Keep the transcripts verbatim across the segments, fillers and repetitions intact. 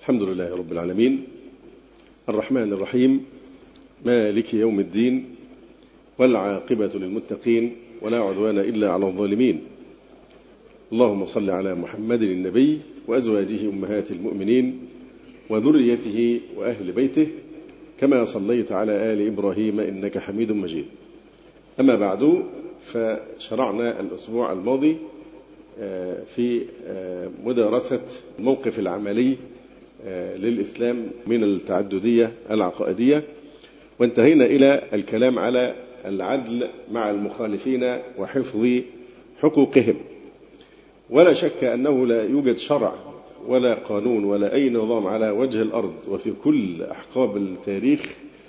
الحمد لله رب العالمين، الرحمن الرحيم، مالك يوم الدين، والعاقبة للمتقين، ولا عدوان إلا على الظالمين. اللهم صل على محمد النبي وأزواجه أمهات المؤمنين وذريته وأهل بيته كما صليت على آل إبراهيم إنك حميد مجيد. أما بعد، فشرعنا الأسبوع الماضي في مدارسة الموقف العملي للإسلام من التعددية العقائدية، وانتهينا إلى الكلام على العدل مع المخالفين وحفظ حقوقهم. ولا شك أنه لا يوجد شرع ولا قانون ولا أي نظام على وجه الأرض وفي كل أحقاب التاريخ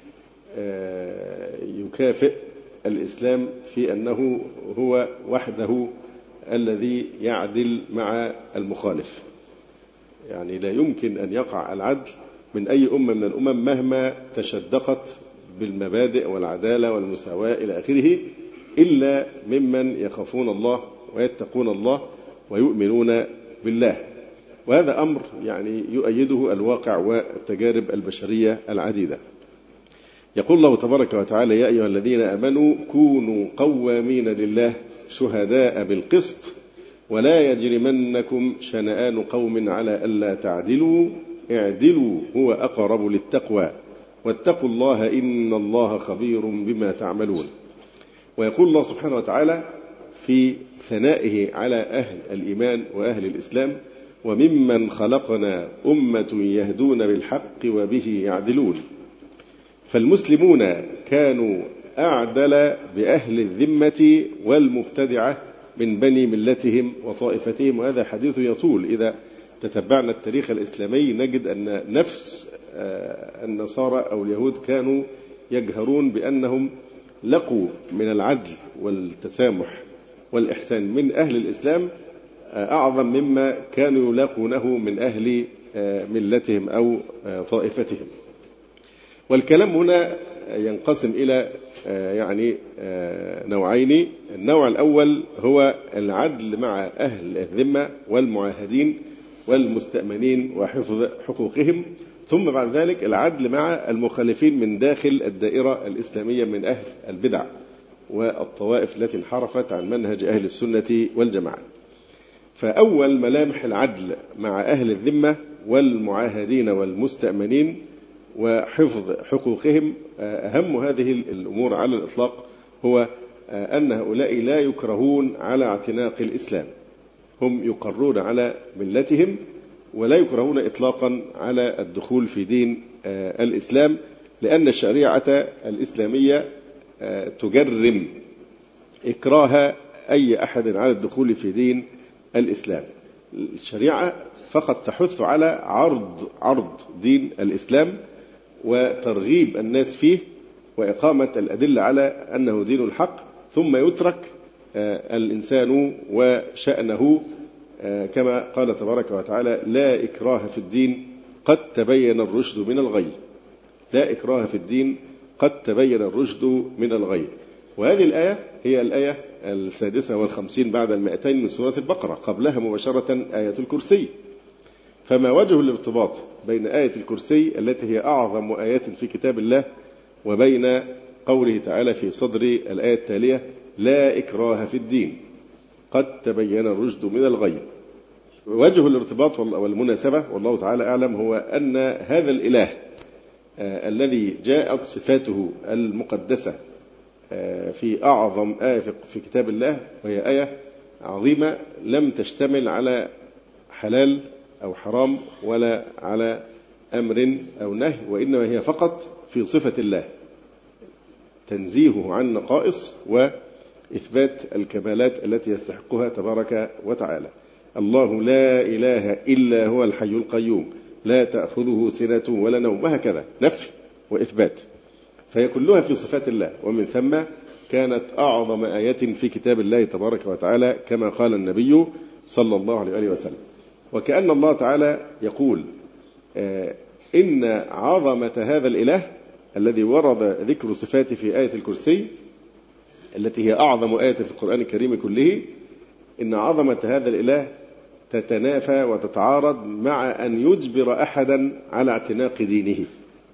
يكافئ الإسلام في أنه هو وحده الذي يعدل مع المخالف. يعني لا يمكن أن يقع العدل من أي أمة من الأمم مهما تشدقت بالمبادئ والعدالة والمساواة إلى آخره، إلا ممن يخافون الله ويتقون الله ويؤمنون بالله. وهذا أمر يعني يؤيده الواقع والتجارب البشرية العديدة. يقول الله تبارك وتعالى: يا أيها الذين آمنوا كونوا قوامين لله شهداء بالقسط ولا يجرمنكم شنآن قوم على ألا تعدلوا اعدلوا هو أقرب للتقوى واتقوا الله إن الله خبير بما تعملون. ويقول الله سبحانه وتعالى في ثنائه على أهل الإيمان وأهل الإسلام: وممن خلقنا أمة يهدون بالحق وبه يعدلون. فالمسلمون كانوا أعدل بأهل الذمة والمبتدعة من بني ملتهم وطائفتهم، وهذا حديث يطول. إذا تتبعنا التاريخ الإسلامي نجد أن نفس النصارى أو اليهود كانوا يجهرون بأنهم لقوا من العدل والتسامح والإحسان من أهل الإسلام أعظم مما كانوا يلاقونه من أهل ملتهم أو طائفتهم. والكلام هنا ينقسم إلى يعني نوعين. النوع الأول هو العدل مع أهل الذمة والمعاهدين والمستأمنين وحفظ حقوقهم، ثم بعد ذلك العدل مع المخالفين من داخل الدائرة الإسلامية من أهل البدع والطوائف التي انحرفت عن منهج أهل السنة والجماعة. فأول ملامح العدل مع أهل الذمة والمعاهدين والمستأمنين وحفظ حقوقهم، أهم هذه الأمور على الإطلاق هو أن هؤلاء لا يكرهون على اعتناق الإسلام. هم يقرون على ملتهم ولا يكرهون إطلاقا على الدخول في دين الإسلام، لأن الشريعة الإسلامية تجرم إكراه أي أحد على الدخول في دين الإسلام. الشريعة فقط تحث على عرض عرض دين الإسلام وترغيب الناس فيه وإقامة الأدلة على أنه دين الحق، ثم يترك الإنسان وشأنه كما قال تبارك وتعالى: لا إكراه في الدين قد تبين الرشد من الغي. لا إكراه في الدين قد تبين الرشد من الغي. وهذه الآية هي الآية السادسة والخمسين بعد المائتين من سورة البقرة، قبلها مباشرة آية الكرسي. فما وجه الارتباط بين آية الكرسي التي هي أعظم آيات في كتاب الله وبين قوله تعالى في صدر الآية التالية: لا إكراه في الدين قد تبين الرشد من الغي؟ وجه الارتباط والمناسبة والله تعالى أعلم هو أن هذا الإله آه الذي جاءت صفاته المقدسة آه في أعظم آية في كتاب الله، وهي آية عظيمة لم تشتمل على حلال أو حرام ولا على أمر أو نهي، وإنما هي فقط في صفة الله، تنزيهه عن نقائص وإثبات الكمالات التي يستحقها تبارك وتعالى. الله لا إله إلا هو الحي القيوم لا تأخذه سنة ولا نوم، وهكذا نفي وإثبات، فهي كلها في صفات الله. ومن ثم كانت أعظم آيات في كتاب الله تبارك وتعالى كما قال النبي صلى الله عليه وسلم. وكأن الله تعالى يقول آه إن عظمة هذا الإله الذي ورد ذكر صفاته في آية الكرسي التي هي أعظم آية في القرآن الكريم كله، إن عظمة هذا الإله تتنافى وتتعارض مع أن يجبر أحدا على اعتناق دينه.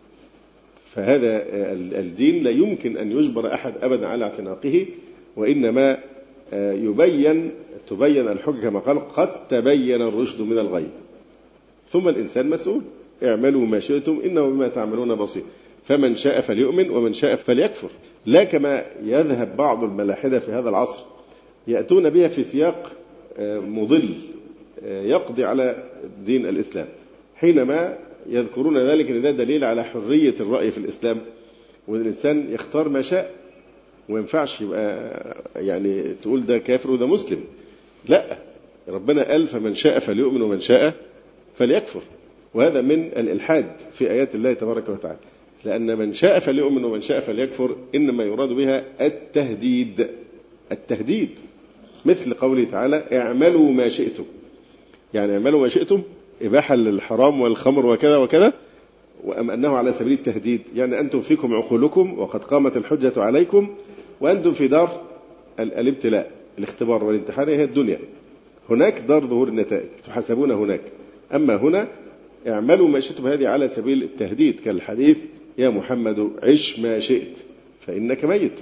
فهذا الدين لا يمكن أن يجبر أحد أبدا على اعتناقه، وإنما يبين تبين الحجة كما قال قد تبين الرشد من الغي، ثم الإنسان مسؤول. اعملوا ما شئتم إنه بما تعملون بصير، فمن شاء فليؤمن ومن شاء فليكفر. لا كما يذهب بعض الملاحدة في هذا العصر يأتون بها في سياق مضل يقضي على دين الإسلام، حينما يذكرون ذلك أن ده دليل على حرية الرأي في الإسلام، وأن الإنسان يختار ما شاء، وما ينفعش يبقى يعني تقول ده كافر وده مسلم. لا، ربنا قال فمن شاء فليؤمن ومن شاء فليكفر، وهذا من الإلحاد في آيات الله تبارك وتعالى، لأن من شاء فليؤمن ومن شاء فليكفر إنما يراد بها التهديد. التهديد مثل قوله تعالى اعملوا ما شئتم، يعني اعملوا ما شئتم إباحة للحرام والخمر وكذا وكذا، وأم أنه على سبيل التهديد، يعني أنتم فيكم عقولكم وقد قامت الحجة عليكم وأنتم في دار الابتلاء الاختبار والامتحان، هي الدنيا، هناك دار ظهور النتائج تحاسبون هناك، أما هنا اعملوا ما شئتم هذه على سبيل التهديد، كالحديث يا محمد عش ما شئت فإنك ميت،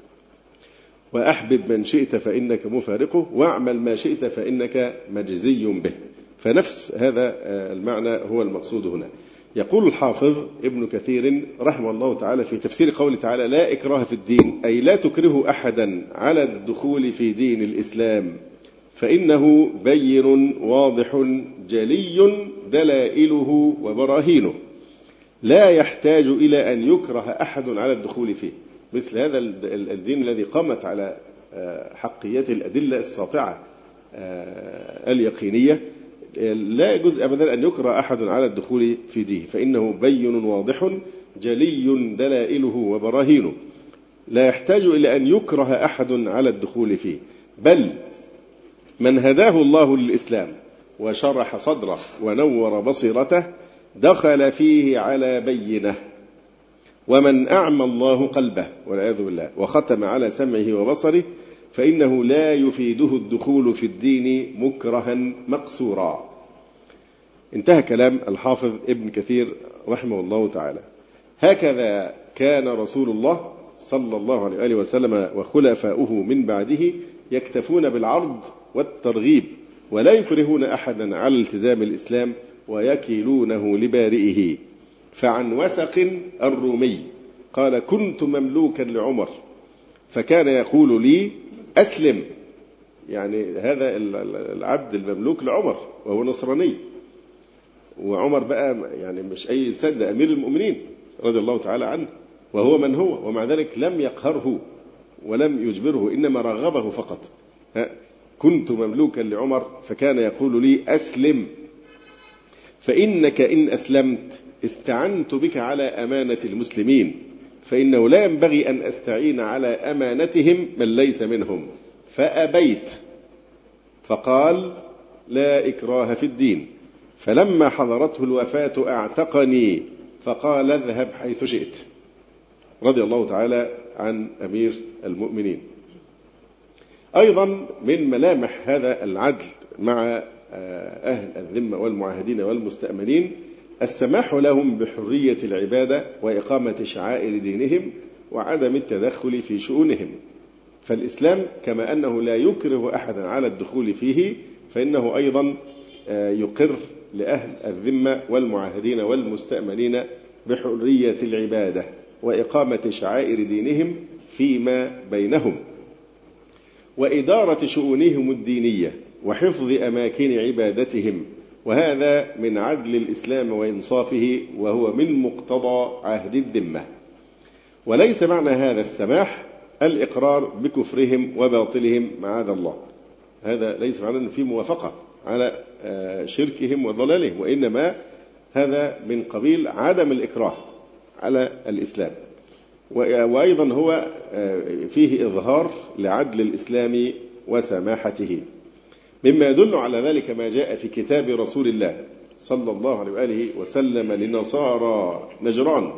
وأحبب من شئت فإنك مفارقه، واعمل ما شئت فإنك مجزي به. فنفس هذا المعنى هو المقصود هنا. يقول الحافظ ابن كثير رحمه الله تعالى في تفسير قوله تعالى لا إكراه في الدين، أي لا تكره أحدا على الدخول في دين الإسلام، فإنه بين واضح جلي دلائله وبراهينه، لا يحتاج إلى أن يكره أحد على الدخول فيه. مثل هذا الدين الذي قامت على حقيته الأدلة الساطعة اليقينية، لا يجوز أبدا أن يكره أحد على الدخول في دينه، فإنه بين واضح جلي دلائله وبراهينه، لا يحتاج إلى أن يكره أحد على الدخول فيه، بل من هداه الله للإسلام وشرح صدره ونور بصيرته دخل فيه على بينه، ومن أعمى الله قلبه والعياذ بالله وختم على سمعه وبصره فإنه لا يفيده الدخول في الدين مكرها مقصورا. انتهى كلام الحافظ ابن كثير رحمه الله تعالى. هكذا كان رسول الله صلى الله عليه وآله وسلم وخلفاؤه من بعده يكتفون بالعرض والترغيب، ولا يكرهون أحدا على التزام الإسلام ويكيلونه لبارئه. فعن وثق الرومي قال كنت مملوكا لعمر فكان يقول لي أسلم، يعني هذا العبد المملوك لعمر وهو نصراني، وعمر بقى يعني مش أي إنسان، ده أمير المؤمنين رضي الله تعالى عنه، وهو من هو، ومع ذلك لم يقهره ولم يجبره، إنما رغبه فقط. كنت مملوكا لعمر فكان يقول لي أسلم، فإنك إن أسلمت استعنت بك على أمانة المسلمين، فإنه لا ينبغي أن أستعين على أمانتهم من ليس منهم، فأبيت، فقال لا إكراه في الدين، فلما حضرته الوفاة أعتقني فقال اذهب حيث شئت، رضي الله تعالى عن أمير المؤمنين. أيضا من ملامح هذا العدل مع أهل الذمة والمعاهدين والمستأمنين السماح لهم بحرية العبادة وإقامة شعائر دينهم وعدم التدخل في شؤونهم. فالإسلام كما أنه لا يكره أحدا على الدخول فيه، فإنه أيضا يقر لأهل الذمة والمعاهدين والمستأمنين بحرية العبادة وإقامة شعائر دينهم فيما بينهم، وإدارة شؤونهم الدينية وحفظ أماكن عبادتهم، وهذا من عدل الإسلام وإنصافه، وهو من مقتضى عهد الذمة. وليس معنى هذا السماح الإقرار بكفرهم وباطلهم معاذ الله، هذا ليس معنى أن في موافقة على شركهم وضلالهم، وإنما هذا من قبيل عدم الإكراه على الإسلام. وأيضا هو فيه إظهار لعدل الإسلام وسماحته. مما يدل على ذلك ما جاء في كتاب رسول الله صلى الله عليه وآله وسلم لنصارى نجران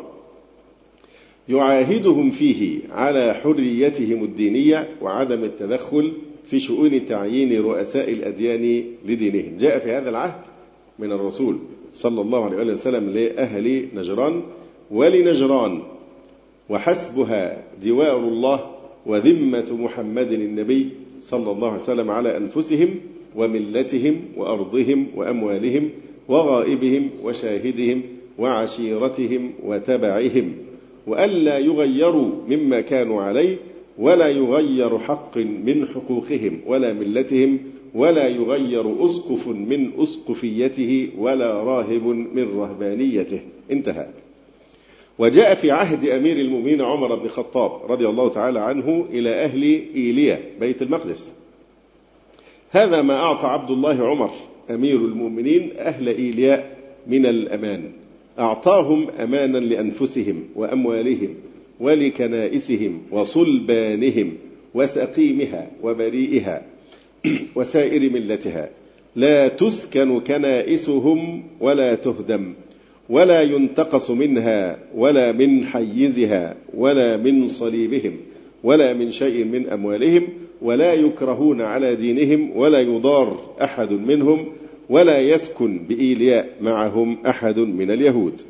يعاهدهم فيه على حريتهم الدينية وعدم التدخل في شؤون تعيين رؤساء الأديان لدينهم. جاء في هذا العهد من الرسول صلى الله عليه وسلم لأهل نجران ولنجران وحسبها جوار الله وذمة محمد النبي صلى الله عليه وسلم على أنفسهم وملتهم وأرضهم وأموالهم وغائبهم وشاهدهم وعشيرتهم وتبعهم، وألا يغيروا مما كانوا عليه، ولا يغير حق من حقوقهم ولا ملتهم، ولا يغير أسقف من أسقفيته ولا راهب من رهبانيته. انتهى. وجاء في عهد أمير المؤمنين عمر بن الخطاب رضي الله تعالى عنه إلى أهل إيليا بيت المقدس. هذا ما أعطى عبد الله عمر أمير المؤمنين أهل إيليا من الأمان. أعطاهم أمانا لأنفسهم وأموالهم ولكنائسهم وصلبانهم وسقيمها وبريئها وسائر ملتها، لا تسكن كنائسهم ولا تهدم ولا ينتقص منها ولا من حيزها ولا من صليبهم ولا من شيء من أموالهم، ولا يكرهون على دينهم ولا يضار أحد منهم، ولا يسكن بإيلياء معهم أحد من اليهود.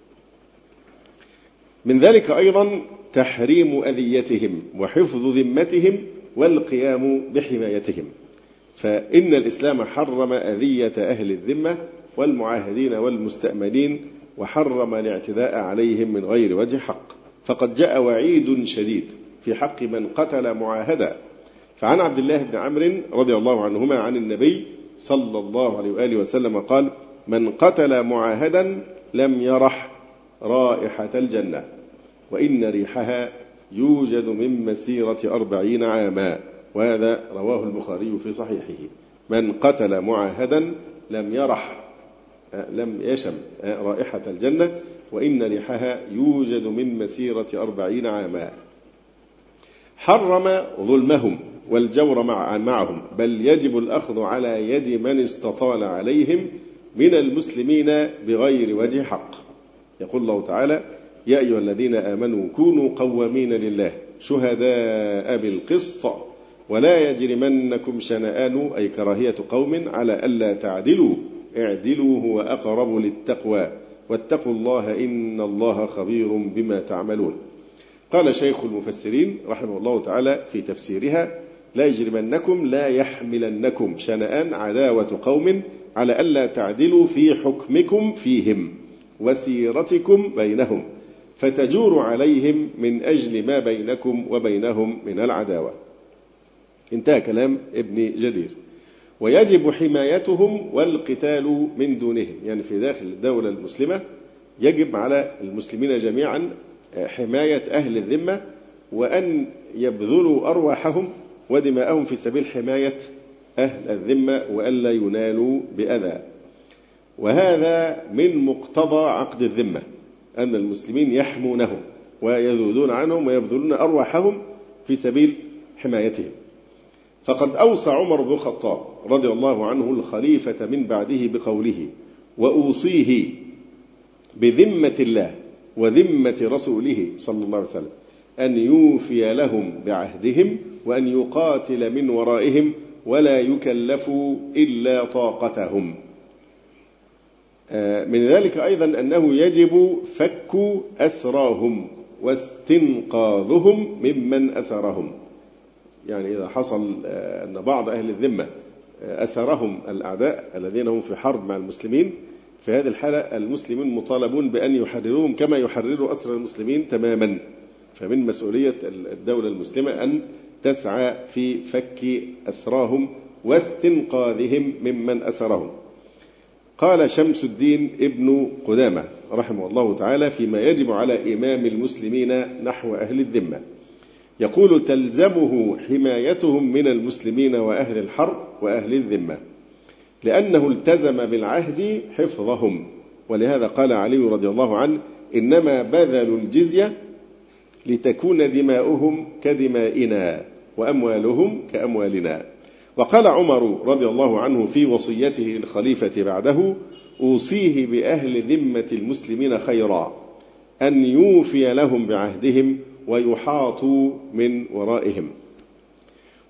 من ذلك أيضا تحريم أذيتهم وحفظ ذمتهم والقيام بحمايتهم، فإن الإسلام حرم أذية أهل الذمة والمعاهدين والمستأمنين، وحرم الاعتداء عليهم من غير وجه حق. فقد جاء وعيد شديد في حق من قتل معاهدا. فعن عبد الله بن عمرو رضي الله عنهما عن النبي صلى الله عليه وآله وسلم قال: من قتل معاهدا لم يرح رائحة الجنة، وإن ريحها يوجد من مسيرة أربعين عاما. وهذا رواه البخاري في صحيحه. من قتل معاهدا لم يرح لم يشم رائحة الجنة، وإن ريحها يوجد من مسيرة أربعين عاما. حرم ظلمهم والجور معهم، بل يجب الأخذ على يد من استطال عليهم من المسلمين بغير وجه حق. يقول الله تعالى: يا أيها الذين آمنوا كونوا قوامين لله شهداء بالقسط ولا يجرمنكم شنآن، أي كراهية قوم، على ألا تعدلوا اعدلوا هو أقرب للتقوى واتقوا الله إن الله خبير بما تعملون. قال شيخ المفسرين رحمه الله تعالى في تفسيرها: لا يجرمنكم لا يحملنكم شنآن عداوة قوم على ألا تعدلوا في حكمكم فيهم وسيرتكم بينهم فتجور عليهم من أجل ما بينكم وبينهم من العداوة. انتهى كلام ابن جرير. ويجب حمايتهم والقتال من دونهم، يعني في داخل الدولة المسلمة يجب على المسلمين جميعا حماية أهل الذمة، وأن يبذلوا أرواحهم ودماءهم في سبيل حماية أهل الذمة وألا ينالوا بأذى. وهذا من مقتضى عقد الذمة، أن المسلمين يحمونهم ويذودون عنهم ويبذلون أرواحهم في سبيل حمايتهم. فقد أوصى عمر بن الخطاب رضي الله عنه الخليفة من بعده بقوله: وأوصيه بذمة الله وذمة رسوله صلى الله عليه وسلم أن يوفي لهم بعهدهم وأن يقاتل من ورائهم ولا يكلفوا إلا طاقتهم. من ذلك أيضا أنه يجب فك أسراهم واستنقاذهم ممن أسرهم، يعني إذا حصل أن بعض أهل الذمة أسرهم الأعداء الذين هم في حرب مع المسلمين، في هذه الحالة المسلمون مطالبون بأن يحرروهم كما يحرروا أسر المسلمين تماما. فمن مسؤولية الدولة المسلمة أن تسعى في فك أسراهم واستنقاذهم ممن أسرهم. قال شمس الدين ابن قدامة رحمه الله تعالى فيما يجب على إمام المسلمين نحو أهل الذمة، يقول: تلزمه حمايتهم من المسلمين وأهل الحرب وأهل الذمة، لأنه التزم بالعهد حفظهم. ولهذا قال علي رضي الله عنه: إنما بذلوا الجزية لتكون دماؤهم كدمائنا وأموالهم كأموالنا. وقال عمر رضي الله عنه في وصيته للخليفة بعده: أوصيه بأهل ذمة المسلمين خيرا، أن يوفي لهم بعهدهم ويحاطوا من ورائهم.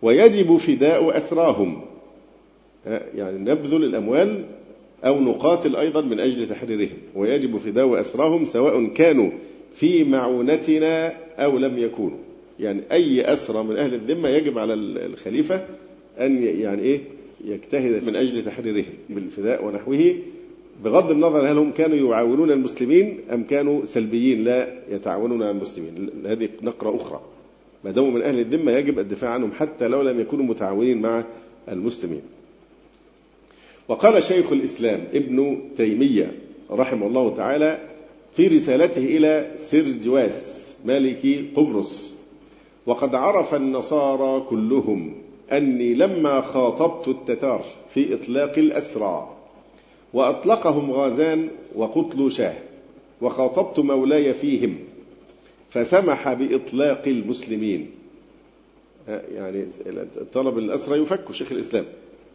ويجب فداء أسراهم، يعني نبذل الأموال أو نقاتل أيضا من أجل تحريرهم، ويجب فداء أسراهم سواء كانوا في معونتنا أو لم يكونوا. يعني أي أسرى من أهل الذمة يجب على الخليفة أن يعني إيه يجتهد من أجل تحريرهم بالفداء ونحوه، بغض النظر هل هم كانوا يعاونون المسلمين أم كانوا سلبيين لا يتعاونون مع المسلمين. هذه نقرة أخرى. ما داموا من أهل الذمة يجب الدفاع عنهم حتى لو لم يكونوا متعاونين مع المسلمين. وقال شيخ الإسلام ابن تيمية رحمه الله تعالى في رسالته إلى سرجواس مالك قبرص: وقد عرف النصارى كلهم أني لما خاطبت التتار في إطلاق الأسرى وأطلقهم غازان وقتل شاه، وخاطبت مولاي فيهم فسمح بإطلاق المسلمين. يعني طلب الأسرى يفك شيخ الإسلام،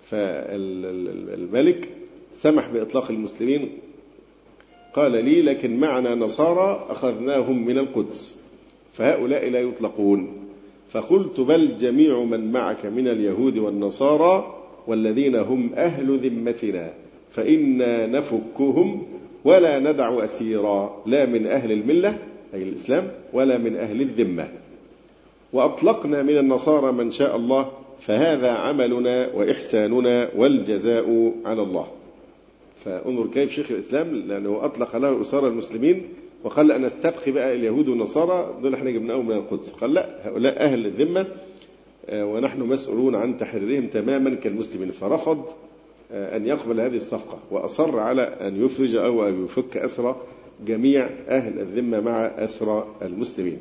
فالملك سمح بإطلاق المسلمين. قال لي: لكن معنا نصارى أخذناهم من القدس فهؤلاء لا يطلقون. فقلت: بل جميع من معك من اليهود والنصارى والذين هم أهل ذمتنا فإنا نفكهم ولا ندع أسيرا لا من أهل الملة أي الإسلام ولا من أهل الذمة، وأطلقنا من النصارى من شاء الله، فهذا عملنا وإحساننا والجزاء على الله. فانظر كيف شيخ الإسلام لأنه أطلق له أسارى المسلمين وقال لا نستبقي بقى اليهود والنصارى دول احنا جبناهم من القدس. قال لا، هؤلاء أهل الذمة ونحن مسؤولون عن تحريرهم تماما كالمسلمين. فرفض أن يقبل هذه الصفقة وأصر على أن يفرج أو أن يفك أسرى جميع أهل الذمة مع أسرى المسلمين.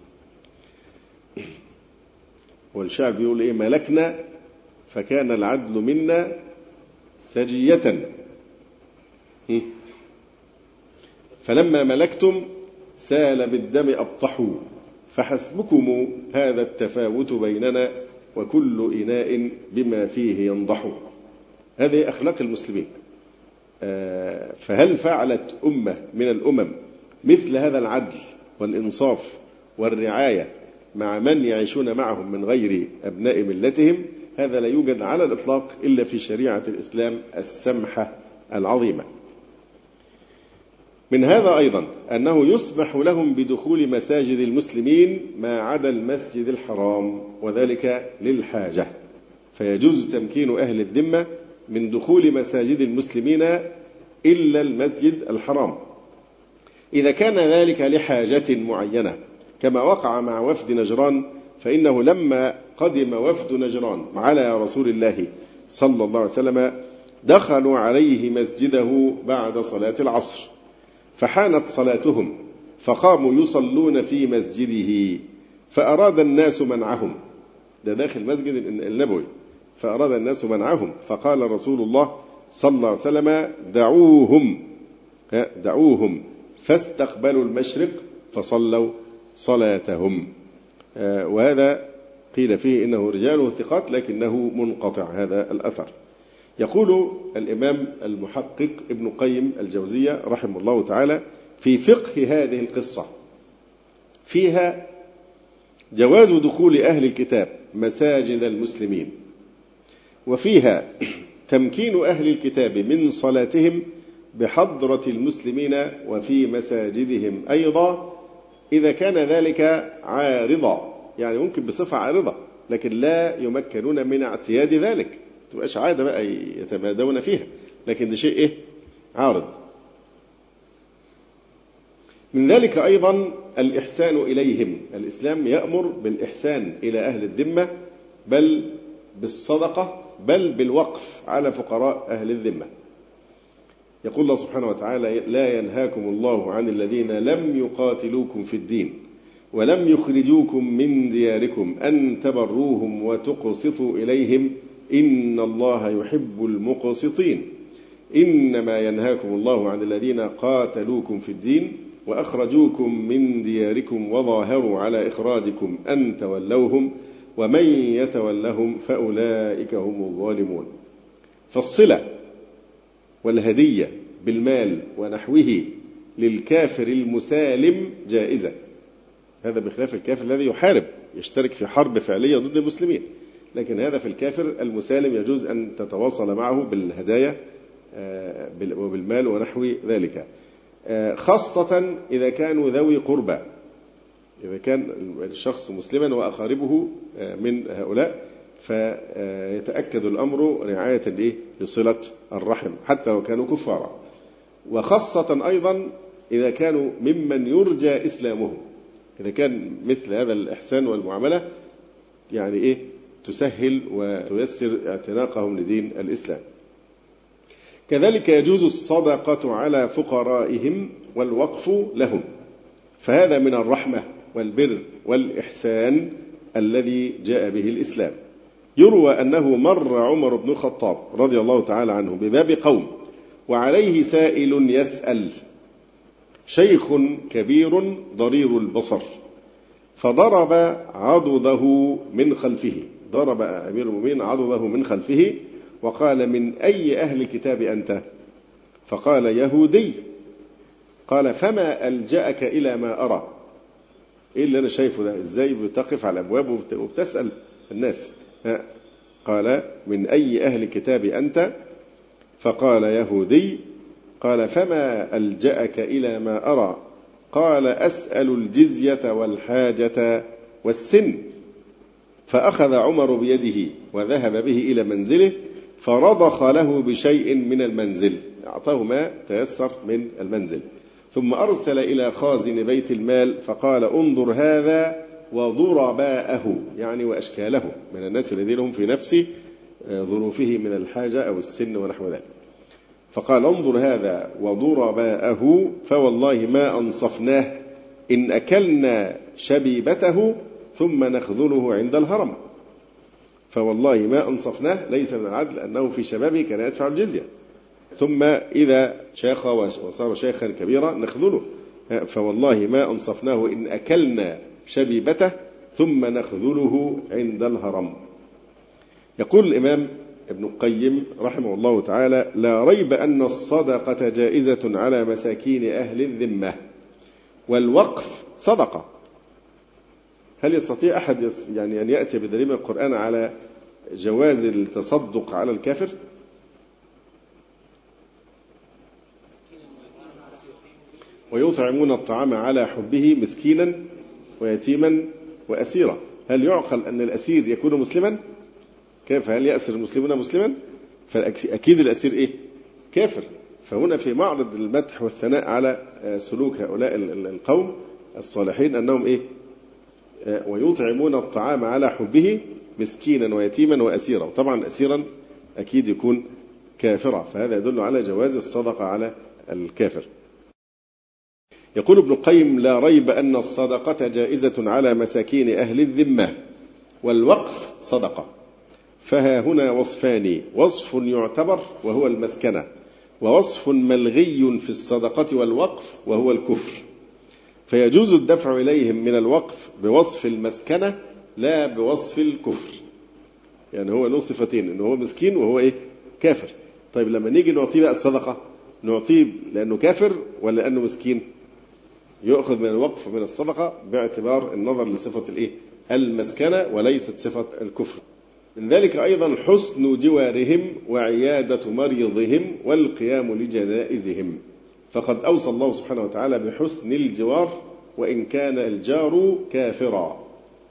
والشعب بيقول إيه: ملكنا فكان العدل منا سجية، فلما ملكتم سال بالدم أبطحوا، فحسبكم هذا التفاوت بيننا وكل إناء بما فيه ينضح. هذه أخلاق المسلمين. فهل فعلت أمة من الأمم مثل هذا العدل والإنصاف والرعاية مع من يعيشون معهم من غير أبناء ملتهم؟ هذا لا يوجد على الإطلاق إلا في شريعة الإسلام السمحة العظيمة. من هذا أيضا أنه يسمح لهم بدخول مساجد المسلمين ما عدا المسجد الحرام، وذلك للحاجة، فيجوز تمكين أهل الذمة من دخول مساجد المسلمين إلا المسجد الحرام إذا كان ذلك لحاجة معينة، كما وقع مع وفد نجران. فإنه لما قدم وفد نجران على رسول الله صلى الله عليه وسلم دخلوا عليه مسجده بعد صلاة العصر، فحانت صلاتهم فقاموا يصلون في مسجده، فأراد الناس منعهم. ده داخل مسجد النبوي، فأراد الناس منعهم، فقال رسول الله صلى الله عليه وسلم: دعوهم دعوهم فاستقبلوا المشرق فصلوا صلاتهم. وهذا قيل فيه إنه رجاله ثقات لكنه منقطع هذا الأثر. يقول الإمام المحقق ابن قيم الجوزية رحمه الله تعالى في فقه هذه القصة: فيها جواز دخول أهل الكتاب مساجد المسلمين، وفيها تمكين أهل الكتاب من صلاتهم بحضرة المسلمين وفي مساجدهم أيضا إذا كان ذلك عارضا، يعني ممكن بصفة عارضة لكن لا يمكنون من اعتياد ذلك، تبقاش عادة بقى يتمادون فيها، لكن ده شيء إيه؟ عارض. من ذلك أيضا الإحسان إليهم. الإسلام يأمر بالإحسان إلى أهل الذمة، بل بالصدقة، بل بالوقف على فقراء أهل الذمة. يقول الله سبحانه وتعالى: لا ينهاكم الله عن الذين لم يقاتلوكم في الدين ولم يخرجوكم من دياركم أن تبروهم وتقسطوا إليهم إن الله يحب المقسطين. إنما ينهاكم الله عن الذين قاتلوكم في الدين وأخرجوكم من دياركم وظاهروا على إخراجكم أن تولوهم ومن يتولهم فأولئك هم الظالمون. فالصلة والهدية بالمال ونحوه للكافر المسالم جائزة، هذا بخلاف الكافر الذي يحارب يشترك في حرب فعلية ضد المسلمين، لكن هذا في الكافر المسالم يجوز أن تتواصل معه بالهدايا وبالمال ونحو ذلك، خاصة إذا كانوا ذوي قربى، إذا كان الشخص مسلما وأقاربه من هؤلاء فيتأكد الأمر رعاية لصلة الرحم حتى لو كانوا كفارا، وخاصة أيضا إذا كانوا ممن يرجى إسلامهم، إذا كان مثل هذا الإحسان والمعاملة يعني إيه تسهل وتيسر اعتناقهم لدين الإسلام. كذلك يجوز الصدقة على فقرائهم والوقف لهم، فهذا من الرحمة والبر والإحسان الذي جاء به الإسلام. يروى أنه مر عمر بن الخطاب رضي الله تعالى عنه بباب قوم وعليه سائل يسأل، شيخ كبير ضرير البصر، فضرب عضده من خلفه، ضرب أمير المؤمنين عضده من خلفه وقال: من أي أهل الكتاب أنت؟ فقال: يهودي. قال: فما ألجأك إلى ما أرى؟ إيه اللي أنا شايفه ده؟ إزاي بتقف على الأبواب وبتسأل الناس؟ قال: من أي أهل الكتاب أنت؟ فقال: يهودي. قال: فما ألجأك إلى ما أرى؟ قال: أسأل الجزية والحاجة والسن. فأخذ عمر بيده وذهب به إلى منزله، فرضخ له بشيء من المنزل، أعطاه ما تيسر من المنزل، ثم أرسل إلى خازن بيت المال فقال: انظر هذا وضرباءه، يعني وأشكاله من الناس الذين هم في نفس ظروفه من الحاجة أو السن ونحو ذلك. فقال: انظر هذا وضرباءه، فوالله ما أنصفناه إن أكلنا شبيبته ثم نخذله عند الهرم. فوالله ما أنصفناه، ليس من العدل أنه في شبابه كان يدفع الجزية، ثم إذا شاخ وصار شيخا كبيرا نخذله. فوالله ما أنصفناه إن أكلنا شبيبته ثم نخذله عند الهرم. يقول الإمام ابن القيم رحمه الله تعالى: لا ريب أن الصدقة جائزة على مساكين أهل الذمة، والوقف صدقة. هل يستطيع أحد يعني أن يأتي بدليل من القرآن على جواز التصدق على الكافر؟ ويطعمون الطعام على حبه مسكينا ويتيما وأسيرا. هل يعقل أن الأسير يكون مسلما؟ كيف؟ هل يأسر المسلمون مسلما؟ فأكيد الأسير إيه؟ كافر. فهنا في معرض المدح والثناء على سلوك هؤلاء القوم الصالحين أنهم إيه؟ ويطعمون الطعام على حبه مسكينا ويتيما وأسيرا. طبعا أسيرا أكيد يكون كافرا، فهذا يدل على جواز الصدقة على الكافر. يقول ابن القيم: لا ريب أن الصدقة جائزة على مساكين أهل الذمة، والوقف صدقة. فها هنا وصفان: وصف يعتبر وهو المسكنة، ووصف ملغي في الصدقة والوقف وهو الكفر. فيجوز الدفع إليهم من الوقف بوصف المسكنة لا بوصف الكفر، يعني هو له صفتين، إنه هو مسكين وهو إيه؟ كافر. طيب لما نيجي نعطيه بقى الصدقة، نعطيه لأنه كافر ولا لأنه مسكين؟ يؤخذ من الوقف من الصدقة باعتبار النظر لصفة الإيه؟ المسكنة وليست صفة الكفر. من ذلك أيضا حسن جوارهم وعيادة مريضهم والقيام لجنائزهم، فقد أوصى الله سبحانه وتعالى بحسن الجوار وإن كان الجار كافرا.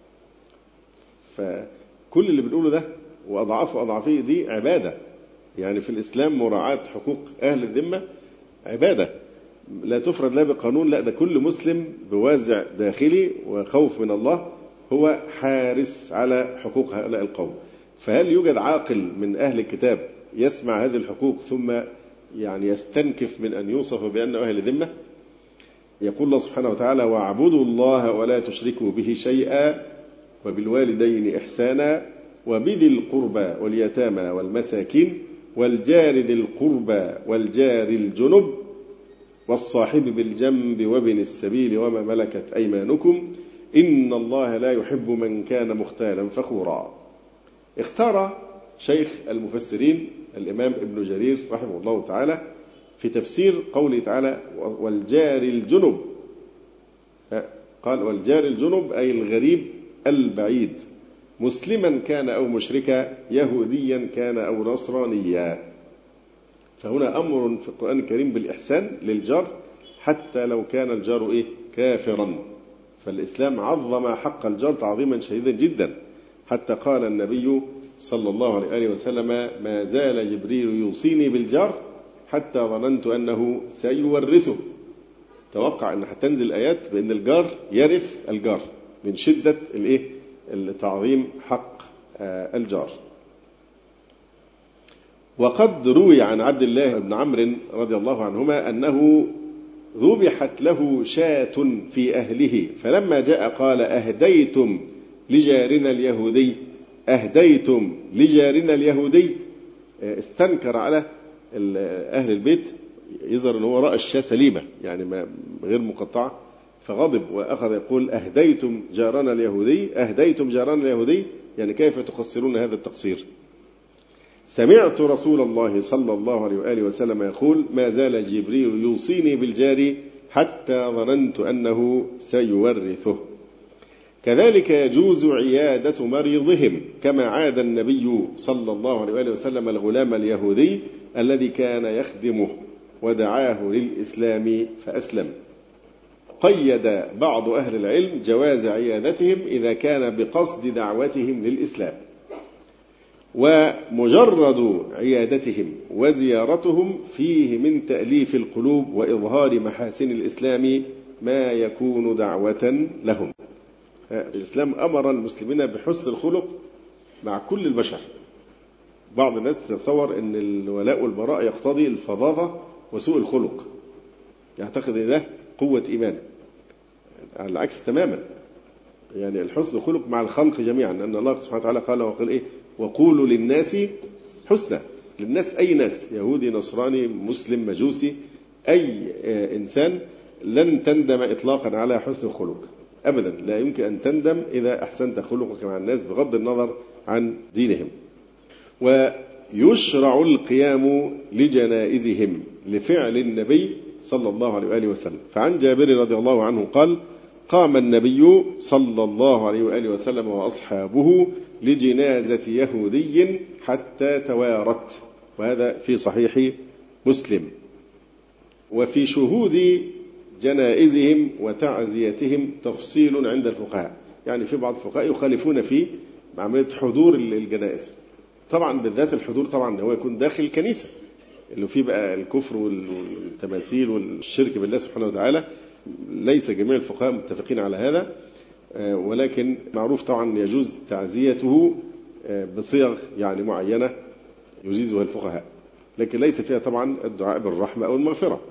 فكل اللي بنقوله ده وأضعاف أضعافه دي عبادة، يعني في الإسلام مراعاة حقوق أهل الذمة عبادة لا تفرض لا بقانون، لا ده كل مسلم بوازع داخلي وخوف من الله هو حارس على حقوق هؤلاء القوم. فهل يوجد عاقل من أهل الكتاب يسمع هذه الحقوق ثم يعني يستنكف من أن يوصف بأنه أهل ذمة؟ يقول الله سبحانه وتعالى: واعبدوا الله ولا تشركوا به شيئا وبالوالدين إحسانا وبذي القربى واليتامى والمساكين والجار ذي القربى والجار الجنب والصاحب بالجنب وابن السبيل وما ملكت أيمانكم إن الله لا يحب من كان مختالا فخورا. اختار شيخ المفسرين الإمام ابن جرير رحمه الله تعالى في تفسير قوله تعالى: والجار الجنب، قال: والجار الجنب أي الغريب البعيد، مسلما كان أو مشركا، يهوديا كان أو نصرانيا. فهنا أمر في القرآن الكريم بالإحسان للجار حتى لو كان الجار إيه؟ كافرا. فالإسلام عظم حق الجار تعظيما شديدا جدا، حتى قال النبي صلى الله عليه وسلم: ما زال جبريل يوصيني بالجار حتى ظننت أنه سيورثه. توقع أن هتنزل آيات بأن الجار يرث الجار من شدة الإيه؟ التعظيم حق الجار. وقد روي عن عبد الله بن عمرو رضي الله عنهما أنه ذبحت له شاة في أهله، فلما جاء قال: أهديتم لجارنا اليهودي أهديتم لجارنا اليهودي. استنكر على أهل البيت، يظهر أنه رأى الشاة سليمة يعني ما غير مقطعة، فغضب وأخذ يقول: أهديتم جارنا اليهودي أهديتم جارنا اليهودي، يعني كيف تقصرون هذا التقصير؟ سمعت رسول الله صلى الله عليه وآله وسلم يقول: ما زال جبريل يوصيني بالجار حتى ظننت أنه سيورثه. كذلك يجوز عيادة مريضهم، كما عاد النبي صلى الله عليه وآله وسلم الغلام اليهودي الذي كان يخدمه ودعاه للإسلام فأسلم. قيد بعض أهل العلم جواز عيادتهم إذا كان بقصد دعوتهم للإسلام، ومجرد عيادتهم وزيارتهم فيه من تأليف القلوب وإظهار محاسن الإسلام ما يكون دعوة لهم. الإسلام أمر المسلمين بحسن الخلق مع كل البشر. بعض الناس تتصور أن الولاء والبراء يقتضي الفظاظة وسوء الخلق، يعتقد أن ده قوة إيمان. على العكس تماما، يعني الحسن الخلق مع الخلق جميعا، أن الله سبحانه وتعالى قال وقال إيه؟ وقولوا للناس حسنا. للناس أي ناس، يهودي نصراني مسلم مجوسي، أي إنسان لن تندم إطلاقا على حسن الخلق أبدا. لا يمكن أن تندم إذا أحسنت خلقك مع الناس بغض النظر عن دينهم. ويشرع القيام لجنائزهم لفعل النبي صلى الله عليه وآله وسلم. فعن جابر رضي الله عنه قال: قام النبي صلى الله عليه وآله وسلم وأصحابه لجنازة يهودي حتى توارت، وهذا في صحيح مسلم. وفي شهود جنائزهم وتعزيتهم تفصيل عند الفقهاء، يعني في بعض الفقهاء يخالفون في عملية حضور الجنائز. طبعا بالذات الحضور طبعا هو يكون داخل الكنيسة، اللي فيه بقى الكفر والتماثيل والشرك بالله سبحانه وتعالى. ليس جميع الفقهاء متفقين على هذا، ولكن معروف طبعا يجوز تعزيته بصيغ يعني معينة يجيزها الفقهاء، لكن ليس فيها طبعا الدعاء بالرحمة أو المغفرة.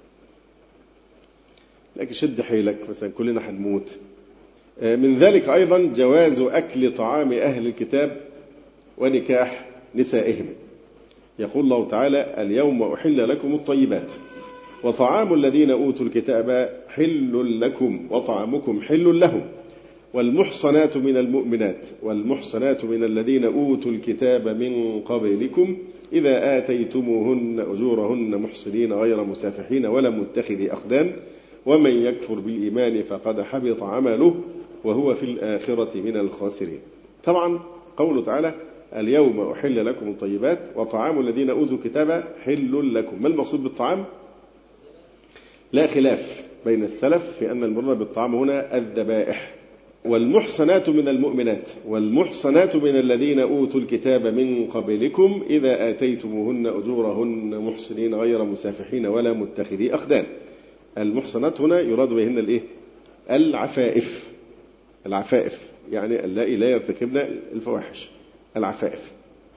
لكن شد حيلك مثلا كلنا هنموت. من ذلك أيضا جواز أكل طعام أهل الكتاب ونكاح نسائهم. يقول الله تعالى: اليوم أحل لكم الطيبات وطعام الذين أوتوا الكتاب حل لكم وطعامكم حل لهم والمحصنات من المؤمنات والمحصنات من الذين أوتوا الكتاب من قبلكم إذا آتيتموهن أجورهن محصنين غير مسافحين ولا متخذي أخدان ومن يكفر بالإيمان فقد حبط عمله وهو في الآخرة من الخاسرين. طبعا قوله تعالى: اليوم أحل لكم الطيبات وطعام الذين أوتوا الكتاب حل لكم. ما المقصود بالطعام؟ لا خلاف بين السلف في أن المراد بالطعام هنا الذبائح. والمحصنات من المؤمنات والمحصنات من الذين أوتوا الكتاب من قبلكم إذا آتيتموهن أجورهن محصنين غير مسافحين ولا متخذي أخدان. المحصنات هنا يراد بهن الإيه؟ العفائف. العفائف يعني اللائي لا يرتكبن الفواحش، العفائف.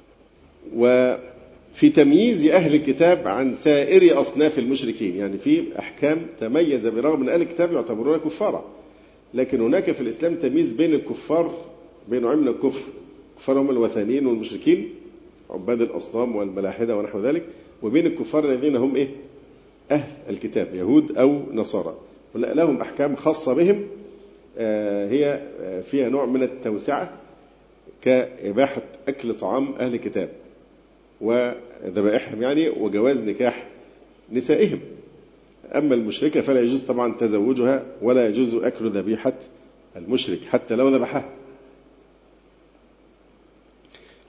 وفي تمييز أهل الكتاب عن سائر أصناف المشركين، يعني في أحكام تميز برغم من أهل الكتاب يعتبرون كفارا، لكن هناك في الإسلام تمييز بين الكفار، بين نوعين من الكفر: كفار هم الوثنيين والمشركين عباد الأصنام والملاحدة ونحو ذلك، وبين الكفار الذين هم إيه؟ أهل الكتاب يهود أو نصارى، لهم أحكام خاصة بهم هي فيها نوع من التوسعة كإباحة أكل طعام أهل الكتاب وذبائحهم يعني، وجواز نكاح نسائهم. أما المشركة فلا يجوز طبعا تزوجها ولا يجوز أكل ذبيحة المشرك حتى لو ذبحها.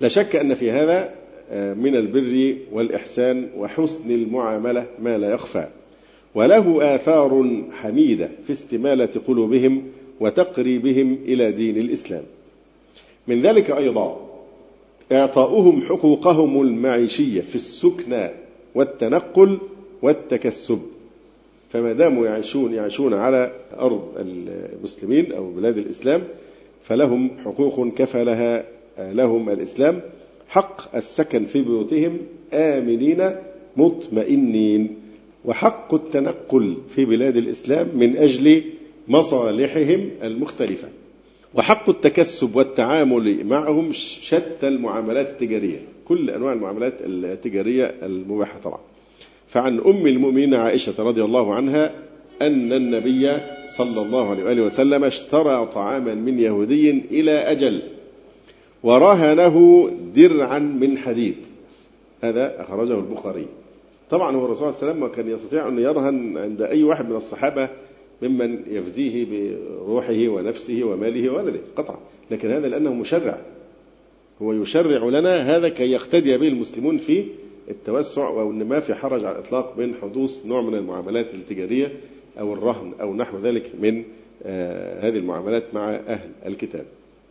لا شك أن في هذا من البر والإحسان وحسن المعاملة ما لا يخفى، وله آثار حميدة في استمالة قلوبهم وتقريبهم إلى دين الإسلام. من ذلك أيضا إعطاؤهم حقوقهم المعيشية في السكنى والتنقل والتكسب، فما داموا يعيشون يعيشون على أرض المسلمين أو بلاد الإسلام فلهم حقوق كفلها لهم الإسلام، حق السكن في بيوتهم آمنين مطمئنين، وحق التنقل في بلاد الإسلام من أجل مصالحهم المختلفة، وحق التكسب والتعامل معهم شتى المعاملات التجارية، كل أنواع المعاملات التجارية المباحة طبعا. فعن أم المؤمنين عائشة رضي الله عنها أن النبي صلى الله عليه وآله وسلم اشترى طعاما من يهودي إلى أجل ورهنه درعا من حديد، هذا أخرجه البخاري. طبعا هو الرسول صلى الله عليه وسلم كان يستطيع أن يرهن عند أي واحد من الصحابة ممن يفديه بروحه ونفسه وماله وولده قطعا، لكن هذا لأنه مشرع، هو يشرع لنا هذا كي يقتدي به المسلمون في التوسع، وأن ما في حرج على الإطلاق من حدوث نوع من المعاملات التجارية أو الرهن أو نحو ذلك من آه هذه المعاملات مع أهل الكتاب.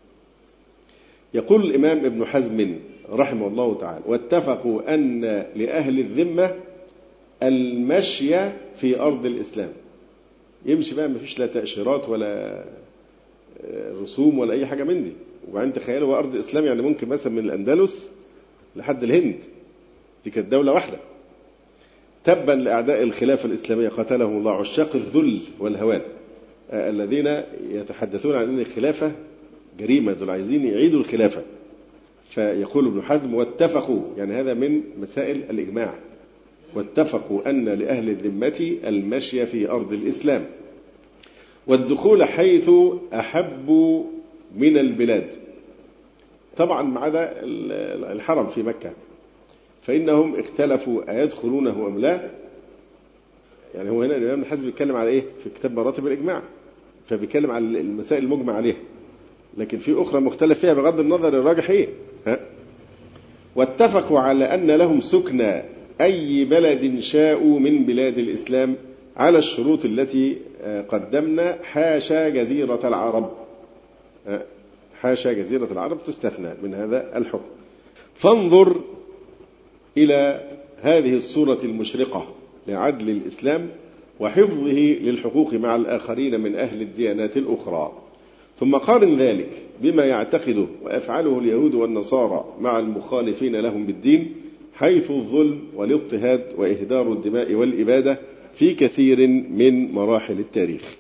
يقول الإمام ابن حزم رحمه الله تعالى: واتفقوا أن لأهل الذمة المشي في أرض الإسلام، يمشي بقى، ما فيش لا تأشيرات ولا رسوم ولا أي حاجة من دي. وبعدين تخيلوا أرض الإسلام يعني ممكن مثلا من الأندلس لحد الهند، دي كانت دولة واحدة. تبا لأعداء الخلافة الإسلامية قتلهم الله، عشاق الذل والهوان الذين يتحدثون عن أن الخلافة جريمة، دول عايزين يعيدوا الخلافة. فيقول ابن حزم: واتفقوا، يعني هذا من مسائل الإجماع، واتفقوا أن لأهل الذمة المشي في أرض الإسلام والدخول حيث أحبوا من البلاد، طبعا ما عدا الحرم في مكة، فإنهم اختلفوا أيدخلونه أم لا. يعني هو هنا الإمام الحزم بيتكلم على إيه في كتاب مراتب الإجماع، فبيتكلم على المسائل المجمع عليها، لكن في أخرى مختلف فيها بغض النظر الراجح إيه. ها؟ واتفقوا على أن لهم سكنى أي بلد شاءوا من بلاد الإسلام على الشروط التي قدمنا، حاشا جزيرة العرب، حاشا جزيرة العرب تستثنى من هذا الحكم. فانظر إلى هذه الصورة المشرقة لعدل الإسلام وحفظه للحقوق مع الآخرين من أهل الديانات الأخرى، ثم قارن ذلك بما يعتقده ويفعله اليهود والنصارى مع المخالفين لهم بالدين، حيث الظلم والاضطهاد وإهدار الدماء والإبادة في كثير من مراحل التاريخ.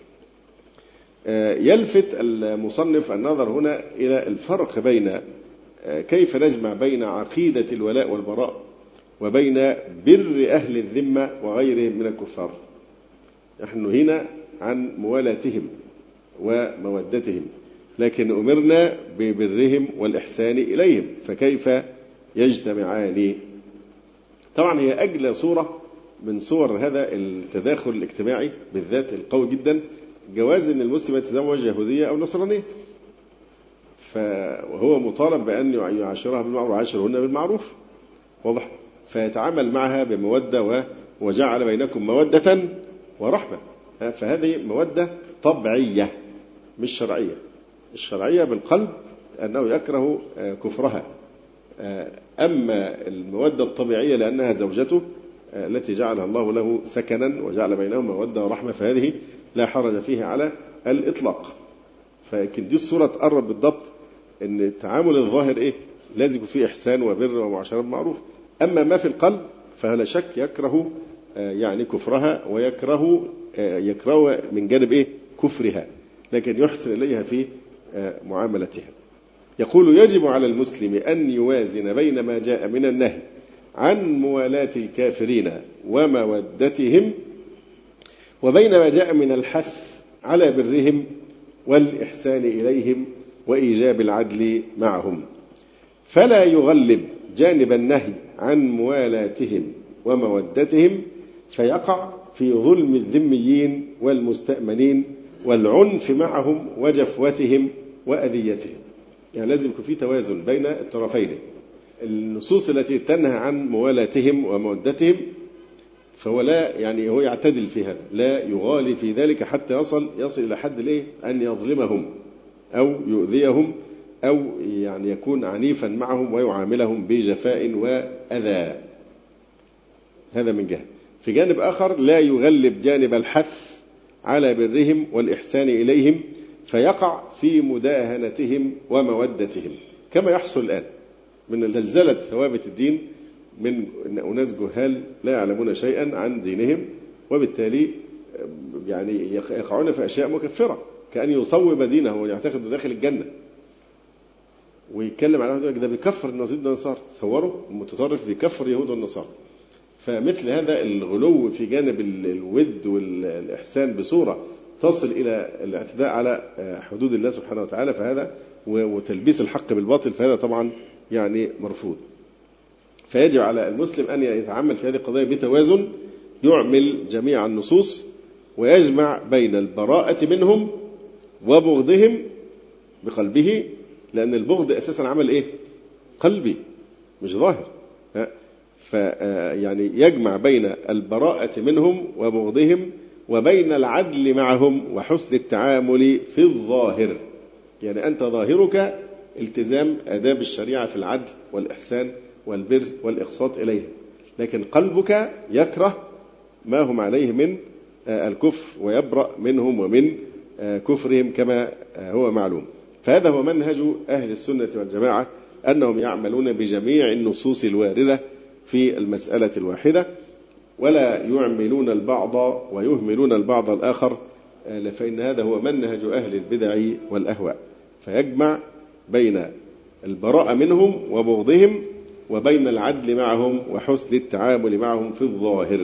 يلفت المصنف النظر هنا إلى الفرق بين كيف نجمع بين عقيدة الولاء والبراء وبين بر أهل الذمة وغيرهم من الكفار. نحن هنا عن موالاتهم ومودتهم، لكن أمرنا ببرهم والإحسان إليهم، فكيف يجتمعان؟ طبعا هي أجل صورة من صور هذا التداخل الاجتماعي بالذات القوي جدا، جواز أن المسلم يتزوج يهودية أو نصرانية، فهو مطالب بأن يعاشرها بالمعروف ويعاشرهن بالمعروف، واضح، فيتعامل معها بمودة وجعل بينكم مودة ورحمة، فهذه مودة طبيعية مش شرعية. الشرعية بالقلب أنه يكره كفرها، أما المودة الطبيعية لأنها زوجته التي جعلها الله له سكنا وجعل بينهم مودة ورحمة، فهذه لا حرج فيها على الإطلاق. فلكن دي الصورة تقرب بالضبط أن التعامل الظاهر إيه؟ لازم يكون فيه إحسان وبر ومعاشرة بالمعروف، أما ما في القلب فلا شك يكره يعني كفرها، ويكره يكره من جانب إيه؟ كفرها، لكن يحسن إليها في معاملتها. يقول: يجب على المسلم أن يوازن بين ما جاء من النهي عن موالاة الكافرين ومودتهم وبين ما جاء من الحث على برهم والإحسان إليهم وإيجاب العدل معهم، فلا يغلب جانب النهي عن موالاتهم ومودتهم فيقع في ظلم الذميين والمستأمنين والعنف معهم وجفوتهم وأذيتهم. يعني لازم يكون في توازن بين الطرفين، النصوص التي تنهى عن موالاتهم ومودتهم فهو لا يعني هو يعتدل في هذا، لا يغالي في ذلك حتى يصل يصل إلى حد ليه أن يظلمهم أو يؤذيهم أو يعني يكون عنيفا معهم ويعاملهم بجفاء وأذى. هذا من جهة. في جانب آخر لا يغلب جانب الحث على برهم والإحسان إليهم فيقع في مداهنتهم ومودتهم كما يحصل الآن من زلزلة ثوابت الدين من أناس جهال لا يعلمون شيئا عن دينهم، وبالتالي يعني يقعون في أشياء مكفرة كأن يصوب دينه ويعتقد داخل الجنة ويتكلم على هذا ده بيكفر النصارى والنصارى. تصوروا المتطرف بيكفر يهود والنصارى. فمثل هذا الغلو في جانب الود والإحسان بصورة تصل إلى الاعتداء على حدود الله سبحانه وتعالى فهذا وتلبيس الحق بالباطل فهذا طبعا يعني مرفوض. فيجب على المسلم أن يتعامل في هذه القضايا بتوازن، يعمل جميع النصوص ويجمع بين البراءة منهم وبغضهم بقلبه، لأن البغض أساسا عمل إيه؟ قلبي مش ظاهر. فيعني يجمع بين البراءة منهم وبغضهم وبين العدل معهم وحسن التعامل في الظاهر. يعني أنت ظاهرك التزام آداب الشريعة في العدل والإحسان والبر والإقساط إليه، لكن قلبك يكره ما هم عليه من الكفر ويبرأ منهم ومن كفرهم كما هو معلوم. فهذا هو منهج أهل السنة والجماعة أنهم يعملون بجميع النصوص الواردة في المسألة الواحدة ولا يعملون البعض ويهملون البعض الآخر، فإن هذا هو منهج أهل البدع والأهواء. فيجمع بين البراءة منهم وبغضهم وبين العدل معهم وحسن التعامل معهم في الظاهر.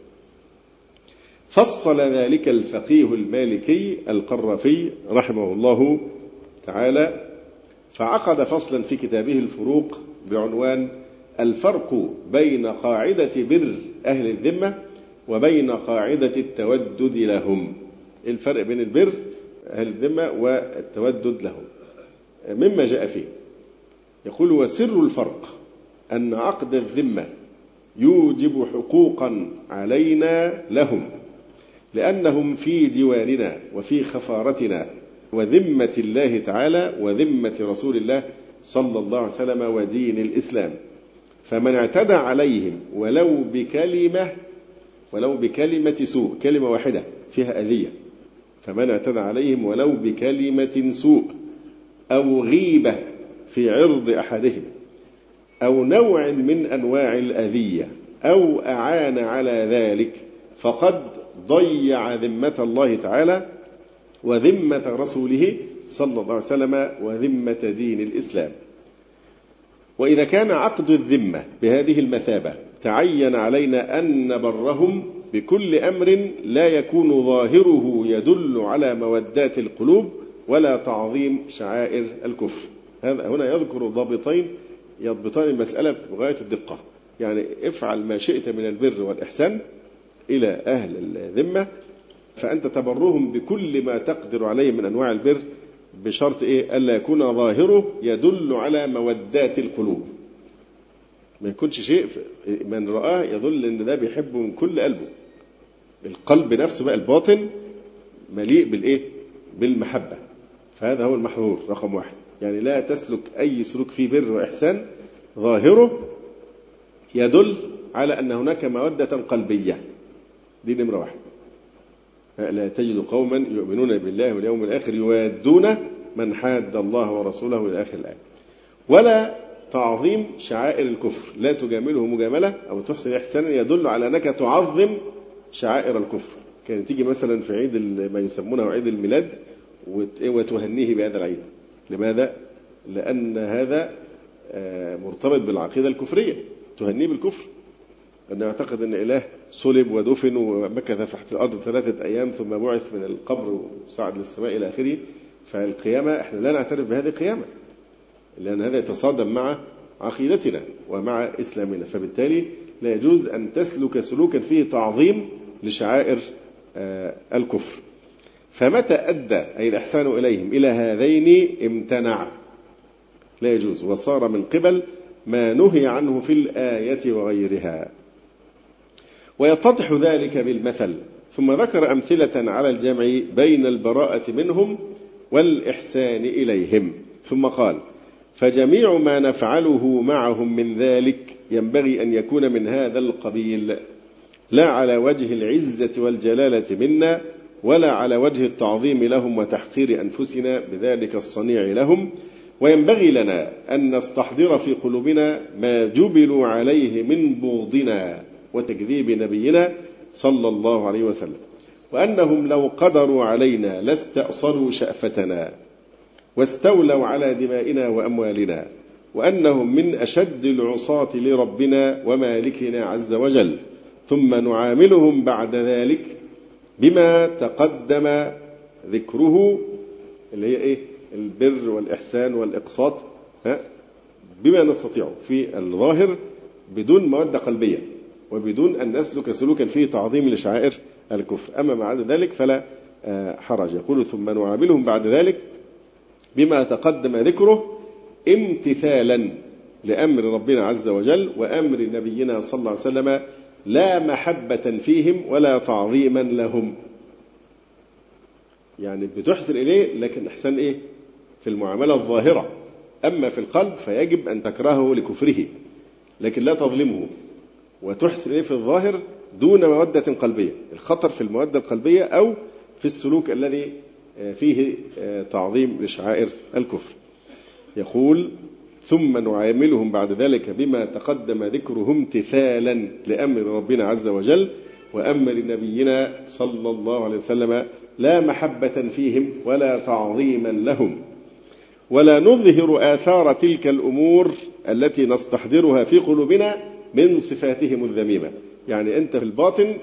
فصل ذلك الفقيه المالكي القرافي رحمه الله تعالى فعقد فصلا في كتابه الفروق بعنوان الفرق بين قاعدة بر أهل الذمة وبين قاعدة التودد لهم. الفرق بين البر أهل الذمة والتودد لهم مما جاء فيه. يقول وسر الفرق أن عقد الذمة يوجب حقوقا علينا لهم لأنهم في جوارنا وفي خفارتنا وذمة الله تعالى وذمة رسول الله صلى الله عليه وسلم ودين الإسلام، فمن اعتدى عليهم ولو بكلمة ولو بكلمة سوء، كلمة واحدة فيها أذية، فمن اعتدى عليهم ولو بكلمة سوء أو غيبة في عرض أحدهم أو نوع من أنواع الأذية أو أعان على ذلك فقد ضيع ذمة الله تعالى وذمة رسوله صلى الله عليه وسلم وذمة دين الإسلام. وإذا كان عقد الذمة بهذه المثابة تعين علينا أن نبرهم بكل أمر لا يكون ظاهره يدل على مودات القلوب ولا تعظيم شعائر الكفر. هذا هنا يذكر ضابطين يضبطان المسألة بغاية الدقة. يعني افعل ما شئت من البر والإحسان إلى أهل الذمة فأنت تبرهم بكل ما تقدر عليه من أنواع البر بشرط إيه؟ ألا يكون ظاهره يدل على مودات القلوب. ما يكونش شيء من رآه يدل أن ده بيحبه من كل قلبه. القلب نفسه بقى الباطن مليء بالإيه؟ بالمحبة. فهذا هو المحظور رقم واحد. يعني لا تسلك أي سلوك فيه بر وإحسان ظاهره يدل على أن هناك مودة قلبية. دي نمرة واحد. لا تجد قوما يؤمنون بالله واليوم الآخر يوادون من حاد الله ورسوله إلى آخر الآية. ولا تعظيم شعائر الكفر، لا تجامله مجاملة أو تحسن إحسانا يدل على أنك تعظم شعائر الكفر. كانت تيجي مثلا في عيد ما يسمونه عيد الميلاد وتهنيه بهذا العيد. لماذا؟ لأن هذا مرتبط بالعقيدة الكفرية، تهنيه بالكفر، أنه يعتقد أن إله صلب ودفن ومكث تحت الأرض ثلاثة أيام ثم بعث من القبر وصعد للسماء إلى آخره. فالقيامة إحنا لا نعترف بهذه القيامة لأن هذا يتصادم مع عقيدتنا ومع إسلامنا، فبالتالي لا يجوز أن تسلك سلوكا فيه تعظيم لشعائر الكفر. فمتى أدى أي الإحسان إليهم إلى هذين امتنع، لا يجوز، وصار من قبل ما نهي عنه في الآية وغيرها. ويتضح ذلك بالمثل. ثم ذكر أمثلة على الجمع بين البراءة منهم والإحسان إليهم، ثم قال: فجميع ما نفعله معهم من ذلك ينبغي أن يكون من هذا القبيل، لا على وجه العزة والجلالة منا، ولا على وجه التعظيم لهم وتحقير أنفسنا بذلك الصنيع لهم. وينبغي لنا أن نستحضر في قلوبنا ما جبلوا عليه من بغضنا وتكذيب نبينا صلى الله عليه وسلم، وأنهم لو قدروا علينا لاستأصلوا شأفتنا واستولوا على دمائنا وأموالنا، وأنهم من أشد العصاة لربنا ومالكنا عز وجل. ثم نعاملهم بعد ذلك بما تقدم ذكره، اللي هي إيه؟ البر والإحسان والإقساط، ها؟ بما نستطيع في الظاهر بدون مودة قلبية، وبدون أن نسلك سلوكا فيه تعظيم لشعائر الكفر. أما بعد ذلك فلا حرج. يقول: ثم نعاملهم بعد ذلك بما تقدم ذكره امتثالا لأمر ربنا عز وجل وأمر نبينا صلى الله عليه وسلم، لا محبة فيهم ولا تعظيما لهم. يعني بتحسن إليه، لكن إحسان إيه؟ في المعاملة الظاهرة. أما في القلب فيجب أن تكرهه لكفره، لكن لا تظلمه، وتحسن إليه في الظاهر دون مودة قلبية. الخطر في المودة القلبية أو في السلوك الذي فيه تعظيم لشعائر الكفر. يقول: ثم نعاملهم بعد ذلك بما تقدم ذكره امتثالا لأمر ربنا عز وجل وأمر نبينا صلى الله عليه وسلم، لا محبة فيهم ولا تعظيما لهم، ولا نظهر آثار تلك الأمور التي نستحضرها في قلوبنا من صفاتهم الذميمة. يعني أنت في الباطن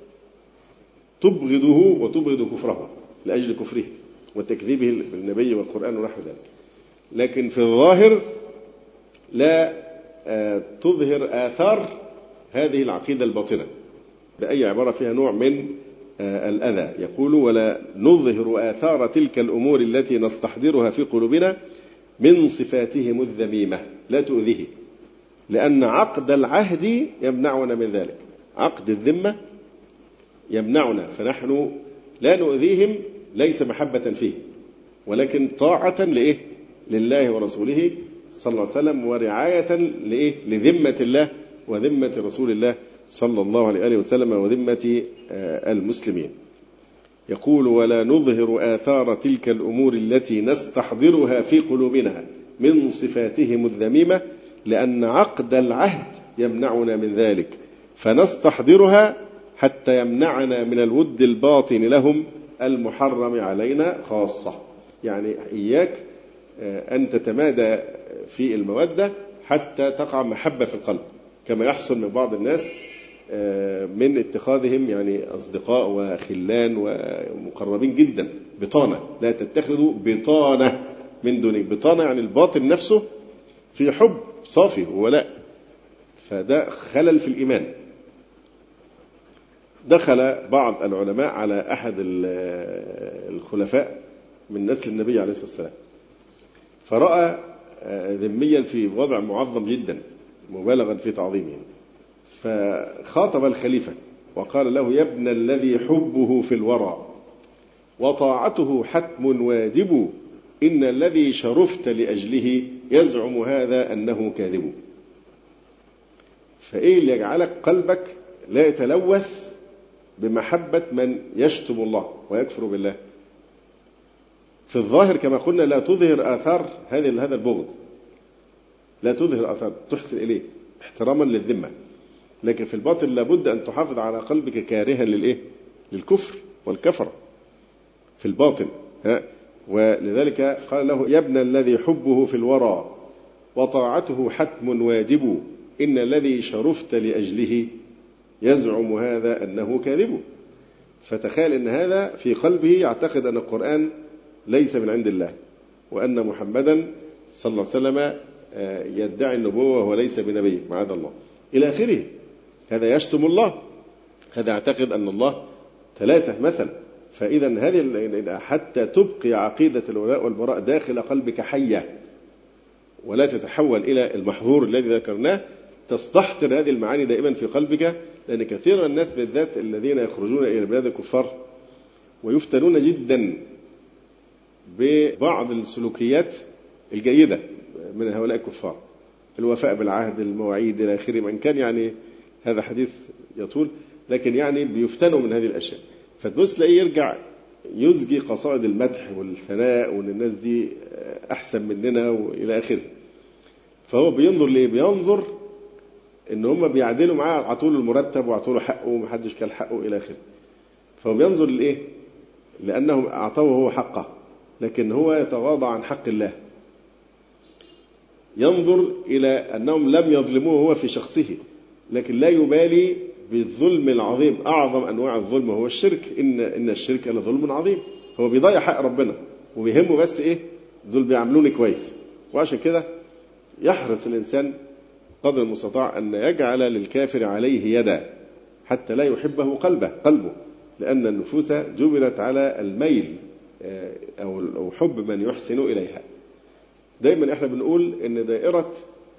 تبغضه وتبغض كفره لأجل كفره وتكذيبه بالنبي والقرآن ونحو ذلك، لكن في الظاهر لا تظهر آثار هذه العقيدة الباطنة بأي عبارة فيها نوع من الأذى. يقول: ولا نظهر آثار تلك الأمور التي نستحضرها في قلوبنا من صفاتهم الذميمة، لا تؤذيه، لأن عقد العهد يمنعنا من ذلك. عقد الذمة يمنعنا، فنحن لا نؤذيهم، ليس محبة فيه، ولكن طاعة لإيه؟ لله ورسوله صلى الله عليه وسلم، ورعاية لإيه؟ لذمة الله وذمة رسول الله صلى الله عليه وسلم وذمة المسلمين. يقول: ولا نظهر آثار تلك الأمور التي نستحضرها في قلوبنا من صفاتهم الذميمة، لأن عقد العهد يمنعنا من ذلك، فنستحضرها حتى يمنعنا من الود الباطن لهم المحرم علينا خاصة. يعني إياك أن تتمادى في المودة حتى تقع محبة في القلب، كما يحصل من بعض الناس من اتخاذهم يعني أصدقاء وخلان ومقربين جدا بطانة. لا تتخذوا بطانة من دونك. بطانة يعني الباطن نفسه في حب صافي وولاء، فده خلل في الإيمان. دخل بعض العلماء على أحد الخلفاء من نسل النبي عليه الصلاة والسلام، فرأى ذميا في وضع معظم جدا مبالغا في تعظيمه، فخاطب الخليفة وقال له: يا ابن الذي حبه في الورى وطاعته حتم واجب، إن الذي شرفت لأجله يزعم هذا أنه كاذب. فإيه اللي يجعلك قلبك لا يتلوث بمحبة من يشتم الله ويكفر بالله؟ في الظاهر كما قلنا لا تظهر آثار هذا هذا البغض، لا تظهر آثار، تحسن إليه احتراما للذمة، لكن في الباطن لابد أن تحافظ على قلبك كارها للإيه؟ للكفر والكفر في الباطن. ها؟ ولذلك قال له: يا ابن الذي حبه في الورى وطاعته حتم واجب، إن الذي شرفت لأجله يزعم هذا أنه كاذب. فتخيل أن هذا في قلبه يعتقد أن القرآن ليس من عند الله، وأن محمدا صلى الله عليه وسلم يدعي النبوة وهو ليس بنبي معاذ الله إلى آخره. هذا يشتم الله، هذا يعتقد أن الله ثلاثة مثلا. فإذا هذه حتى تبقي عقيدة الولاء والبراء داخل قلبك حية ولا تتحول إلى المحظور الذي ذكرناه، تستحضر هذه المعاني دائما في قلبك. لأن كثير من الناس بالذات الذين يخرجون إلى بلاد الكفار ويفتنون جدا ببعض السلوكيات الجيدة من هؤلاء الكفار، الوفاء بالعهد، المواعيد إلى آخره، من كان يعني هذا حديث يطول، لكن يعني بيفتنوا من هذه الأشياء. فتبص تلاقيه يرجع يزجي قصائد المدح والثناء وأن الناس دي أحسن مننا وإلى آخره. فهو بينظر ليه؟ بينظر إن هم بيعدلوا معاه على طول المرتب وعطوله حقه ومحدش كان حقه إلى آخره. فهو بينظر لإيه؟ لأنهم أعطوه هو حقه، لكن هو يتغاضى عن حق الله. ينظر إلى أنهم لم يظلموه هو في شخصه، لكن لا يبالي بالظلم العظيم. أعظم أنواع الظلم هو الشرك، إن إن الشرك لظلم عظيم. هو بيضيع حق ربنا وبيهمه بس إيه؟ دول بيعملوني كويس. وعشان كده يحرص الإنسان قدر المستطاع أن يجعل للكافر عليه يدا حتى لا يحبه قلبه قلبه لأن النفوس جبلت على الميل أو حب من يحسن إليها. دائما إحنا بنقول إن دائرة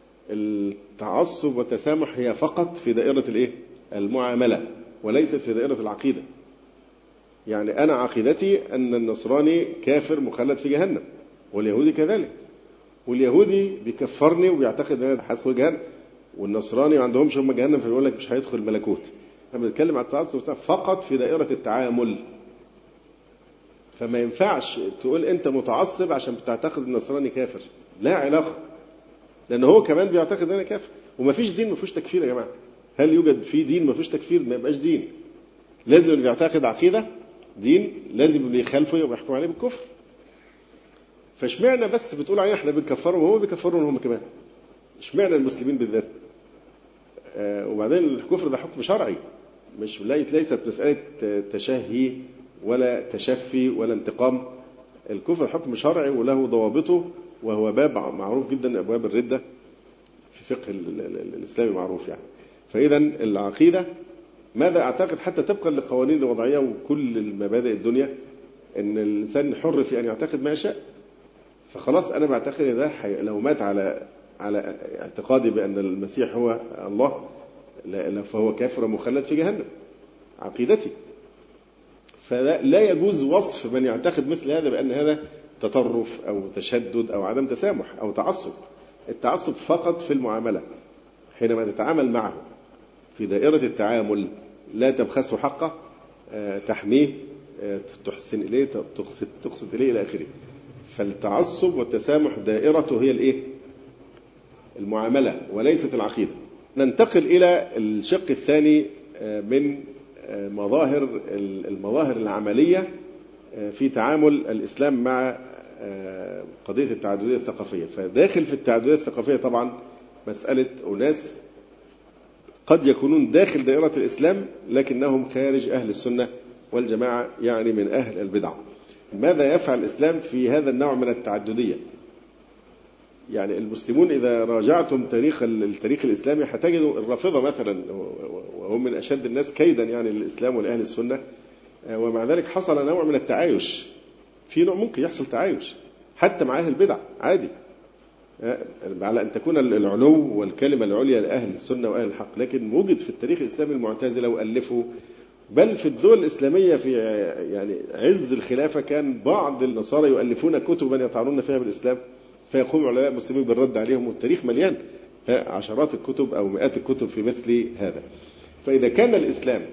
التعصب والتسامح هي فقط في دائرة الإيه؟ المعاملة، وليست في دائرة العقيدة. يعني أنا عقيدتي أن النصراني كافر مخلد في جهنم، واليهودي كذلك. واليهودي بيكفرني وبيعتقد أن أنا هدخل جهنم، والنصراني ما عندهمش هم جهنم فبيقول لك مش هيدخل الملكوت. احنا بنتكلم عن التعصب فقط في دائرة التعامل. فما ينفعش تقول أنت متعصب عشان بتعتقد النصراني كافر، لا علاقة، لأنه هو كمان بيعتقد أنا كافر. وما فيش دين ما فيهوش تكفير يا جماعة. هل يوجد في دين ما فيهوش تكفير؟ ما يبقاش دين. لازم اللي بيعتقد عقيدة دين لازم اللي يخالفه يبقى يحكم عليه بالكفر. فاشمعنا بس بتقول عليه احنا بنكفرهم وهم بيكفرون هم كمان؟ اشمعنا المسلمين بالذات؟ آه وبعدين الكفر ده حكم شرعي، مش ليست مسألة تشهي ولا تشفي ولا انتقام. الكفر حكم شرعي وله ضوابطه، وهو باب معروف جدا أبواب الردة في فقه الإسلامي معروف يعني. فإذا العقيدة ماذا أعتقد حتى طبقا للقوانين الوضعية وكل المبادئ الدنيا أن الإنسان حر في أن يعتقد ما يشاء. فخلاص أنا بعتقد ده لو مات على على اعتقادي بأن المسيح هو الله فهو كافر مخلد في جهنم، عقيدتي. فلا يجوز وصف من يعتقد مثل هذا بأن هذا تطرف أو تشدد أو عدم تسامح أو تعصب. التعصب فقط في المعاملة، حينما تتعامل معه في دائرة التعامل لا تبخسه حقه، تحميه، تحسن إليه، تقصد, تقصد إليه إلى آخره. فالتعصب والتسامح دائرته هي الإيه؟ المعاملة وليست العقيدة. ننتقل إلى الشق الثاني من مظاهر المظاهر العملية في تعامل الإسلام مع قضية التعددية الثقافية. فداخل في التعددية الثقافية طبعا مسألة أناس قد يكونون داخل دائرة الإسلام لكنهم خارج أهل السنة والجماعة، يعني من أهل البدع. ماذا يفعل الإسلام في هذا النوع من التعددية؟ يعني المسلمون إذا راجعتم تاريخ التاريخ الإسلامي هتجدوا الرافضة مثلا وهم من أشد الناس كيدا يعني للإسلام ولأهل السنة، ومع ذلك حصل نوع من التعايش. في نوع ممكن يحصل تعايش حتى مع أهل البدع عادي، على أن تكون العلو والكلمة العليا لأهل السنة وأهل الحق. لكن وجد في التاريخ الإسلامي المعتزلة وألفوا، بل في الدول الإسلامية في يعني عز الخلافة كان بعض النصارى يؤلفون كتبا يطعنون فيها بالإسلام، فيقوم علماء المسلمين بالرد عليهم، والتاريخ مليان عشرات الكتب أو مئات الكتب في مثل هذا. فإذا كان الإسلام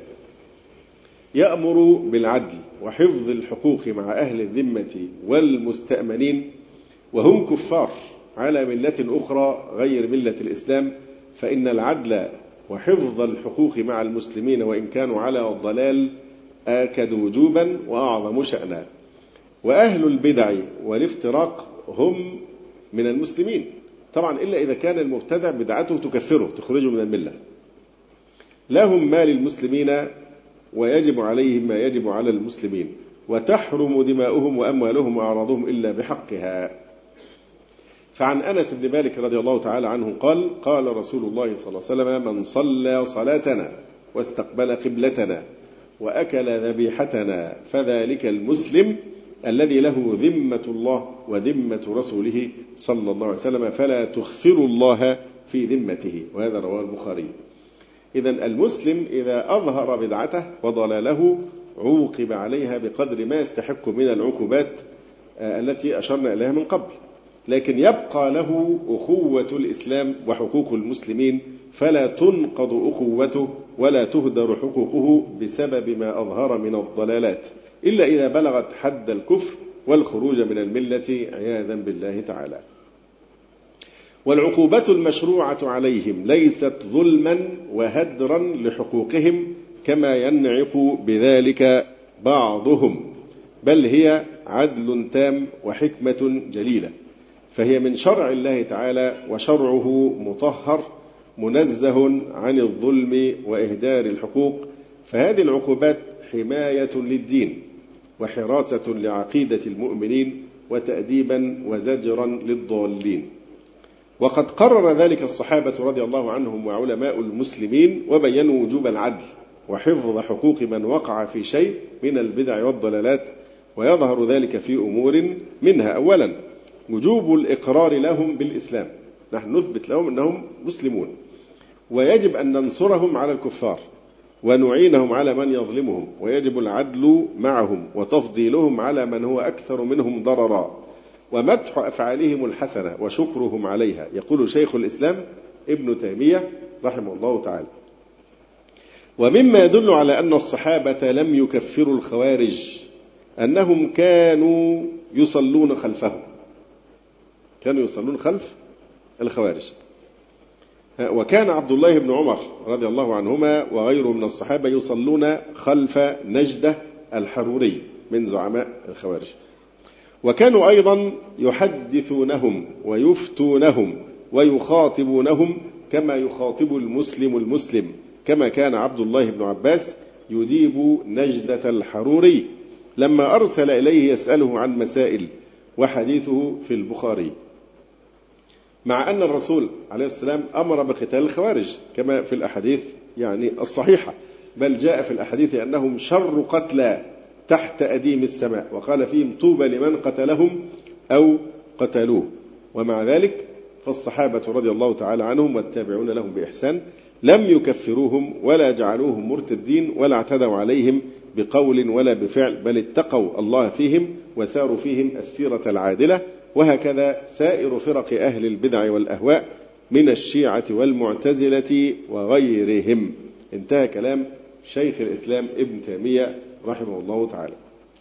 يأمر بالعدل وحفظ الحقوق مع أهل الذمة والمستأمنين وهم كفار على ملة أخرى غير ملة الإسلام، فإن العدل وحفظ الحقوق مع المسلمين وإن كانوا على الضلال آكد وجوبا وأعظم شأنا. وأهل البدع والافتراق هم من المسلمين طبعا، إلا إذا كان المبتدع بدعته تكفره تخرجه من الملة. لهم ما للمسلمين ويجب عليهم ما يجب على المسلمين، وتحرم دماؤهم وأموالهم وأعراضهم إلا بحقها. فعن أنس بن مالك رضي الله تعالى عنه قال: قال رسول الله صلى الله عليه وسلم: من صلى صلاتنا واستقبل قبلتنا وأكل ذبيحتنا فذلك المسلم الذي له ذمة الله وذمة رسوله صلى الله عليه وسلم، فلا تخفروا الله في ذمته. وهذا رواه البخاري. إذن المسلم إذا أظهر بدعته وضلاله عوقب عليها بقدر ما يستحق من العقوبات التي أشرنا إليها من قبل، لكن يبقى له أخوة الإسلام وحقوق المسلمين، فلا تنقض أخوته ولا تهدر حقوقه بسبب ما أظهر من الضلالات، إلا إذا بلغت حد الكفر والخروج من الملة عياذا بالله تعالى. والعقوبة المشروعة عليهم ليست ظلما وهدرا لحقوقهم كما ينعق بذلك بعضهم، بل هي عدل تام وحكمة جليلة، فهي من شرع الله تعالى، وشرعه مطهر منزه عن الظلم وإهدار الحقوق. فهذه العقوبات حماية للدين وحراسة لعقيدة المؤمنين وتأديبا وزجرا للضالين. وقد قرر ذلك الصحابة رضي الله عنهم وعلماء المسلمين، وبينوا وجوب العدل وحفظ حقوق من وقع في شيء من البدع والضلالات. ويظهر ذلك في أمور منها: أولا وجوب الإقرار لهم بالإسلام، نحن نثبت لهم أنهم مسلمون، ويجب أن ننصرهم على الكفار ونعينهم على من يظلمهم، ويجب العدل معهم وتفضيلهم على من هو أكثر منهم ضررا، ومدح أفعالهم الحسنة وشكرهم عليها. يقول شيخ الإسلام ابن تيمية رحمه الله تعالى: ومما يدل على أن الصحابة لم يكفروا الخوارج أنهم كانوا يصلون خلفهم، كانوا يصلون خلف الخوارج. وكان عبد الله بن عمر رضي الله عنهما وغيره من الصحابة يصلون خلف نجدة الحروري من زعماء الخوارج، وكانوا أيضا يحدثونهم ويفتونهم ويخاطبونهم كما يخاطب المسلم المسلم، كما كان عبد الله بن عباس يجيب نجدة الحروري لما أرسل إليه يسأله عن مسائل، وحديثه في البخاري. مع أن الرسول عليه السلام أمر بقتال الخوارج كما في الأحاديث يعني الصحيحة، بل جاء في الأحاديث أنهم شر قتلى تحت أديم السماء، وقال فيهم: طوبى لمن قتلهم أو قتلوه. ومع ذلك فالصحابة رضي الله تعالى عنهم والتابعون لهم بإحسان لم يكفروهم ولا جعلوهم مرتدين ولا اعتدوا عليهم بقول ولا بفعل، بل اتقوا الله فيهم وساروا فيهم السيرة العادلة. وهكذا سائر فرق أهل البدع والأهواء من الشيعة والمعتزلة وغيرهم. انتهى كلام شيخ الإسلام ابن تيمية رحمه الله تعالى.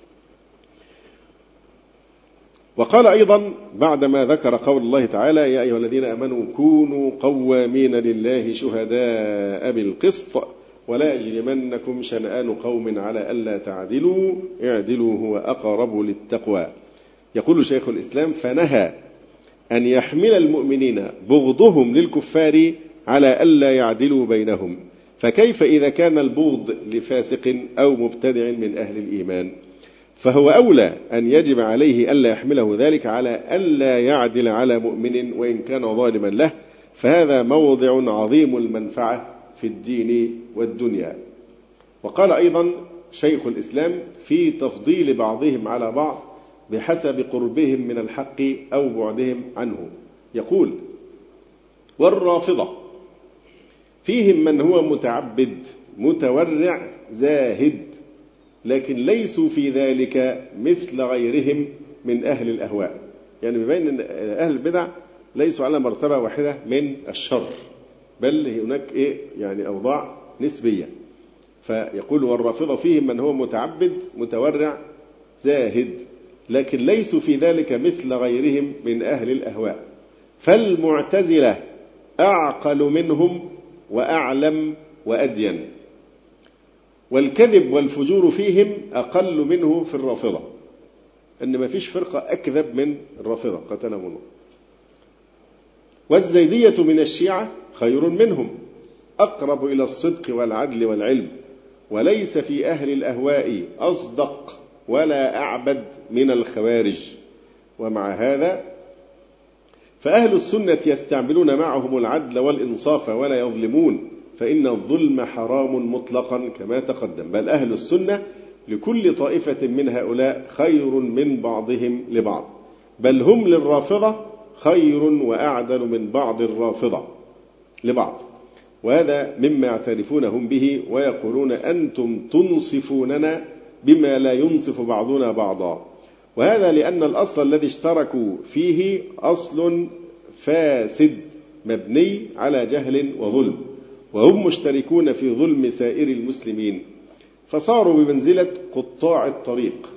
وقال أيضا بعدما ذكر قول الله تعالى: يا أيها الذين آمنوا كونوا قوامين لله شهداء بالقسط ولا يجرمنكم شنآن قوم على ألا تعدلوا اعدلوا هو أقرب للتقوى. يقول شيخ الإسلام: فنهى أن يحمل المؤمنين بغضهم للكفار على ألا يعدلوا بينهم، فكيف إذا كان البغض لفاسق أو مبتدع من أهل الإيمان؟ فهو أولى أن يجب عليه ألا يحمله ذلك على ألا يعدل على مؤمن وإن كان ظالما له، فهذا موضع عظيم المنفعة في الدين والدنيا. وقال أيضا شيخ الإسلام في تفضيل بعضهم على بعض بحسب قربهم من الحق أو بعدهم عنه، يقول: والرافضة فيهم من هو متعبد متورع زاهد، لكن ليسوا في ذلك مثل غيرهم من أهل الأهواء. يعني بيبين أن أهل البدع ليسوا على مرتبة واحدة من الشر، بل هناك إيه يعني أوضاع نسبية. فيقول: والرافضة فيهم من هو متعبد متورع زاهد، لكن ليسوا في ذلك مثل غيرهم من أهل الأهواء. فالمعتزلة أعقل منهم وأعلم وأدين، والكذب والفجور فيهم أقل منه في الرافضة، أن ما فيش فرقة أكذب من الرافضة قتلهم الله. والزيدية من الشيعة خير منهم، أقرب إلى الصدق والعدل والعلم، وليس في أهل الأهواء أصدق ولا أعبد من الخوارج. ومع هذا فأهل السنة يستعملون معهم العدل والإنصاف ولا يظلمون، فإن الظلم حرام مطلقا كما تقدم. بل أهل السنة لكل طائفة من هؤلاء خير من بعضهم لبعض، بل هم للرافضة خير وأعدل من بعض الرافضة لبعض. وهذا مما يعترفونهم به ويقولون أنتم تنصفوننا بما لا ينصف بعضنا بعضا. وهذا لأن الأصل الذي اشتركوا فيه أصل فاسد مبني على جهل وظلم، وهم مشتركون في ظلم سائر المسلمين، فصاروا بمنزلة قطاع الطريق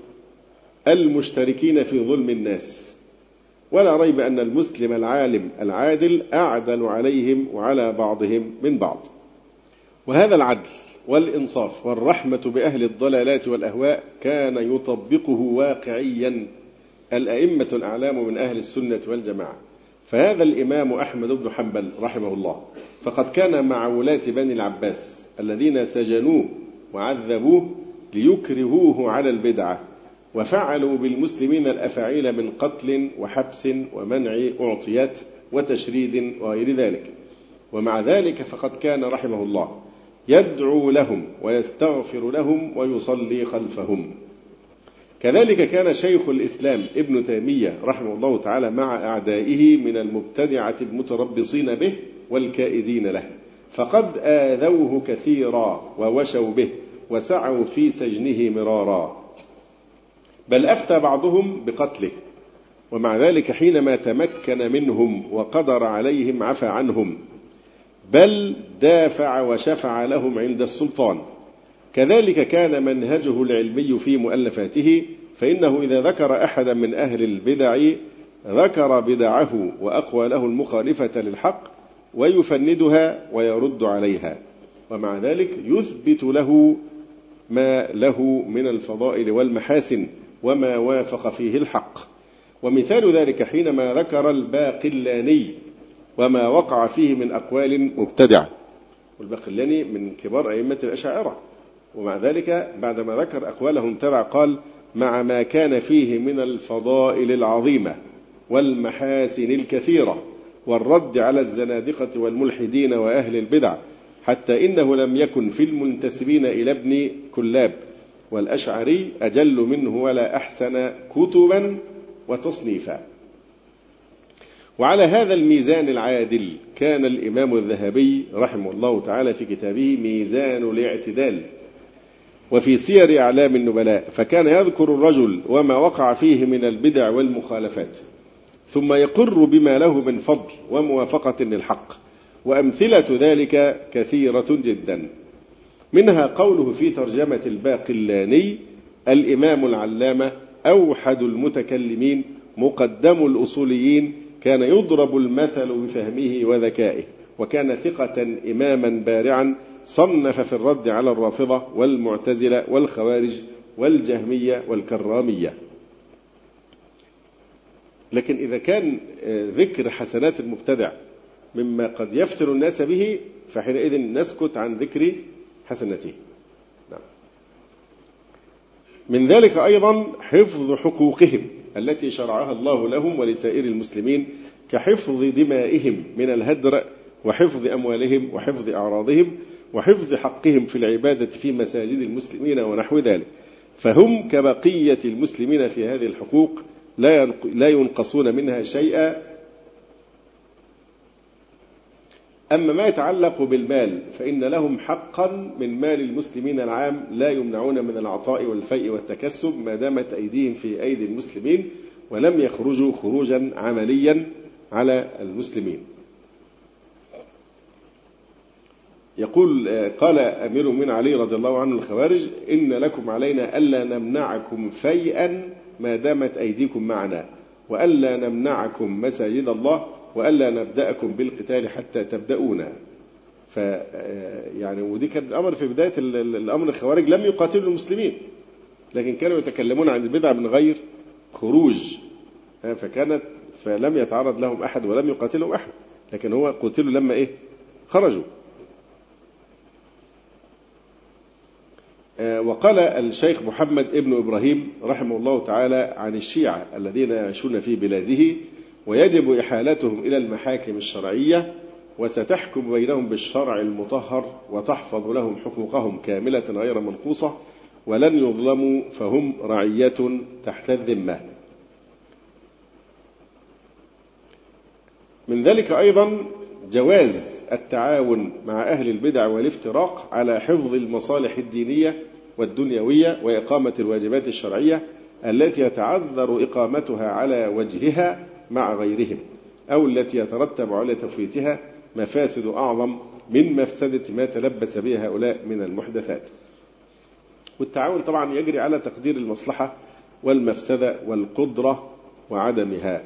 المشتركين في ظلم الناس. ولا ريب أن المسلم العالم العادل أعدل عليهم وعلى بعضهم من بعض. وهذا العدل والإنصاف والرحمة بأهل الضلالات والأهواء كان يطبقه واقعيا الأئمة الأعلام من أهل السنة والجماعة. فهذا الإمام أحمد بن حنبل رحمه الله فقد كان مع ولاة بني العباس الذين سجنوه وعذبوه ليكرهوه على البدعة، وفعلوا بالمسلمين الأفاعيل من قتل وحبس ومنع أعطيات وتشريد وغير ذلك. ومع ذلك فقد كان رحمه الله يدعو لهم ويستغفر لهم ويصلي خلفهم. كذلك كان شيخ الإسلام ابن تيمية رحمه الله تعالى مع أعدائه من المبتدعة المتربصين به والكائدين له، فقد آذوه كثيرا ووشوا به وسعوا في سجنه مرارا، بل أفتى بعضهم بقتله، ومع ذلك حينما تمكن منهم وقدر عليهم عفى عنهم، بل دافع وشفع لهم عند السلطان. كذلك كان منهجه العلمي في مؤلفاته، فإنه إذا ذكر أحدا من أهل البدع ذكر بدعه وأقواله المخالفة للحق ويفندها ويرد عليها، ومع ذلك يثبت له ما له من الفضائل والمحاسن وما وافق فيه الحق. ومثال ذلك حينما ذكر الباقلاني وما وقع فيه من أقوال مبتدعة، والباقلاني من كبار أئمة الأشاعرة، ومع ذلك بعدما ذكر أقواله مبتدعة قال مع ما كان فيه من الفضائل العظيمة والمحاسن الكثيرة والرد على الزنادقة والملحدين وأهل البدع، حتى إنه لم يكن في المنتسبين إلى ابن كلاب والأشعري أجل منه ولا أحسن كتبا وتصنيفا. وعلى هذا الميزان العادل كان الإمام الذهبي رحمه الله تعالى في كتابه ميزان الاعتدال وفي سير أعلام النبلاء، فكان يذكر الرجل وما وقع فيه من البدع والمخالفات، ثم يقر بما له من فضل وموافقة للحق. وأمثلة ذلك كثيرة جدا، منها قوله في ترجمة الباقلاني الإمام العلامة أوحد المتكلمين مقدم الأصوليين، كان يضرب المثل بفهمه وذكائه، وكان ثقة إماما بارعا، صنف في الرد على الرافضة والمعتزلة والخوارج والجهمية والكرامية. لكن إذا كان ذكر حسنات المبتدع مما قد يفتن الناس به فحينئذ نسكت عن ذكر حسناته. نعم. من ذلك أيضا حفظ حقوقهم التي شرعها الله لهم ولسائر المسلمين، كحفظ دمائهم من الهدر وحفظ أموالهم وحفظ أعراضهم وحفظ حقهم في العبادة في مساجد المسلمين ونحو ذلك، فهم كبقية المسلمين في هذه الحقوق لا ينقصون منها شيئا. أما ما يتعلق بالمال فإن لهم حقا من مال المسلمين العام لا يمنعون من العطاء والفيء والتكسب ما دامت أيديهم في أيدي المسلمين ولم يخرجوا خروجا عمليا على المسلمين. يقول قال أمير من علي رضي الله عنه الخوارج إن لكم علينا ألا نمنعكم فيئا ما دامت أيديكم معنا، وألا نمنعكم مساجد الله، وألا نبدأكم بالقتال حتى تبدأونا. ف يعني ودي كان الأمر في بداية الأمر، الخوارج لم يقاتلوا المسلمين لكن كانوا يتكلمون عن البدع من غير خروج، فكانت فلم يتعرض لهم أحد ولم يقاتلهم أحد، لكن هو قتلوا لما إيه خرجوا. وقال الشيخ محمد ابن إبراهيم رحمه الله تعالى عن الشيعة الذين يعيشون في بلاده ويجب إحالتهم إلى المحاكم الشرعية وستحكم بينهم بالشرع المطهر وتحفظ لهم حقوقهم كاملة غير منقوصة، ولن يظلموا فهم رعية تحت الذمة. من ذلك أيضا جواز التعاون مع أهل البدع والافتراق على حفظ المصالح الدينية والدنيوية وإقامة الواجبات الشرعية التي يتعذر إقامتها على وجهها مع غيرهم، أو التي يترتب على تفويتها مفاسد أعظم من مفسدة ما تلبس بها هؤلاء من المحدثات. والتعاون طبعا يجري على تقدير المصلحة والمفسدة والقدرة وعدمها.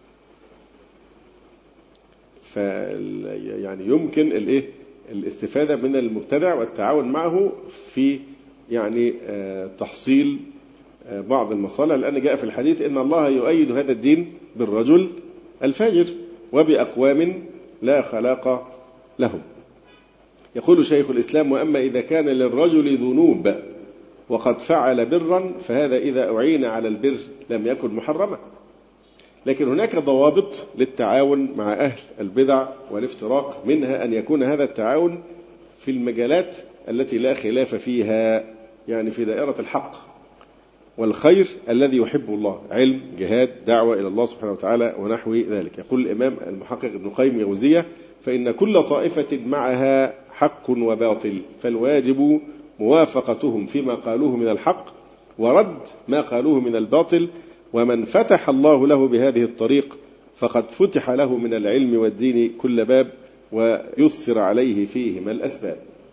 ف يعني يمكن الايه الاستفادة من المبتدع والتعاون معه في يعني تحصيل بعض المصالح، لأن جاء في الحديث إن الله يؤيد هذا الدين بالرجل الفاجر وبأقوام لا خلاق لهم. يقول شيخ الإسلام: وأما إذا كان للرجل ذنوب وقد فعل برا فهذا إذا أعين على البر لم يكن محرما. لكن هناك ضوابط للتعاون مع أهل البدع والافتراق، منها أن يكون هذا التعاون في المجالات التي لا خلاف فيها، يعني في دائرة الحق والخير الذي يحب الله، علم، جهاد، دعوة إلى الله سبحانه وتعالى ونحو ذلك. يقول الإمام المحقق ابن القيم الجوزية: فإن كل طائفة معها حق وباطل، فالواجب موافقتهم فيما قالوه من الحق ورد ما قالوه من الباطل، ومن فتح الله له بهذه الطريق فقد فتح له من العلم والدين كل باب ويسر عليه فيهما الأسباب.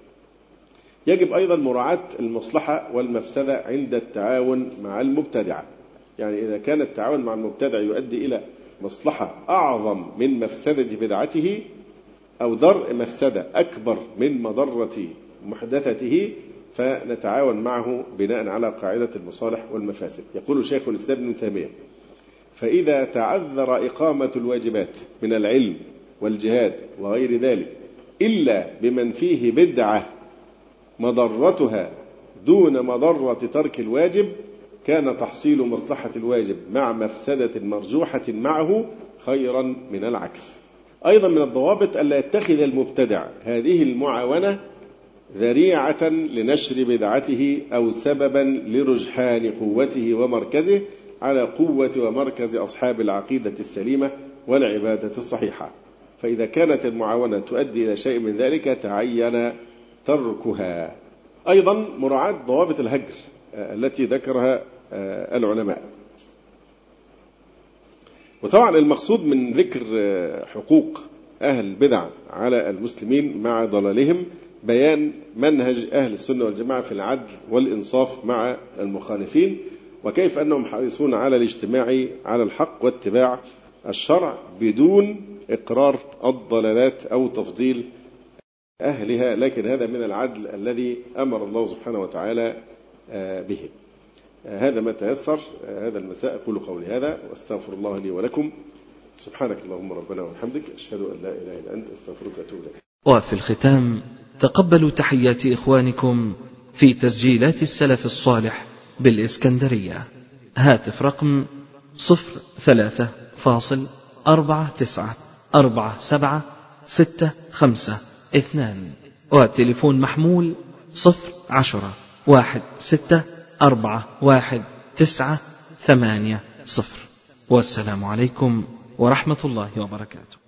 يجب أيضا مراعاة المصلحة والمفسدة عند التعاون مع المبتدعة. يعني إذا كان التعاون مع المبتدع يؤدي إلى مصلحة أعظم من مفسدة بدعته أو درء مفسدة أكبر من مضرة محدثته فنتعاون معه بناء على قاعدة المصالح والمفاسد. يقول شيخ الإسلام ابن تيمية: فإذا تعذر إقامة الواجبات من العلم والجهاد وغير ذلك إلا بمن فيه بدعة مضرتها دون مضرة ترك الواجب كان تحصيل مصلحة الواجب مع مفسدة مرجوحة معه خيرا من العكس. أيضا من الضوابط ألا يتخذ المبتدع هذه المعاونة ذريعة لنشر بدعته أو سببا لرجحان قوته ومركزه على قوة ومركز أصحاب العقيدة السليمة والعبادة الصحيحة. فإذا كانت المعاونة تؤدي إلى شيء من ذلك تعين تركها. أيضا مراعاة ضوابط الهجر التي ذكرها العلماء. وطبعا المقصود من ذكر حقوق أهل البدع على المسلمين مع ضلالهم بيان منهج أهل السنة والجماعة في العدل والإنصاف مع المخالفين، وكيف أنهم حريصون على الاجتماع على الحق واتباع الشرع بدون إقرار الضلالات أو تفضيل أهلها، لكن هذا من العدل الذي أمر الله سبحانه وتعالى به. هذا ما تيسر هذا المساء. أقول قولي هذا وأستغفر الله لي ولكم. سبحانك اللهم ربنا وبحمدك، أشهد أن لا إله إلا أنت، أستغفرك وأتوب إليك. وفي الختام تقبلوا تحيات إخوانكم في تسجيلات السلف الصالح بالإسكندرية. هاتف رقم صفر ثلاثة فاصل أربعة تسعة أربعة سبعة ستة خمسة اثنان، والتليفون محمول صفر عشرة واحد ستة أربعة واحد تسعة ثمانية صفر. والسلام عليكم ورحمة الله وبركاته.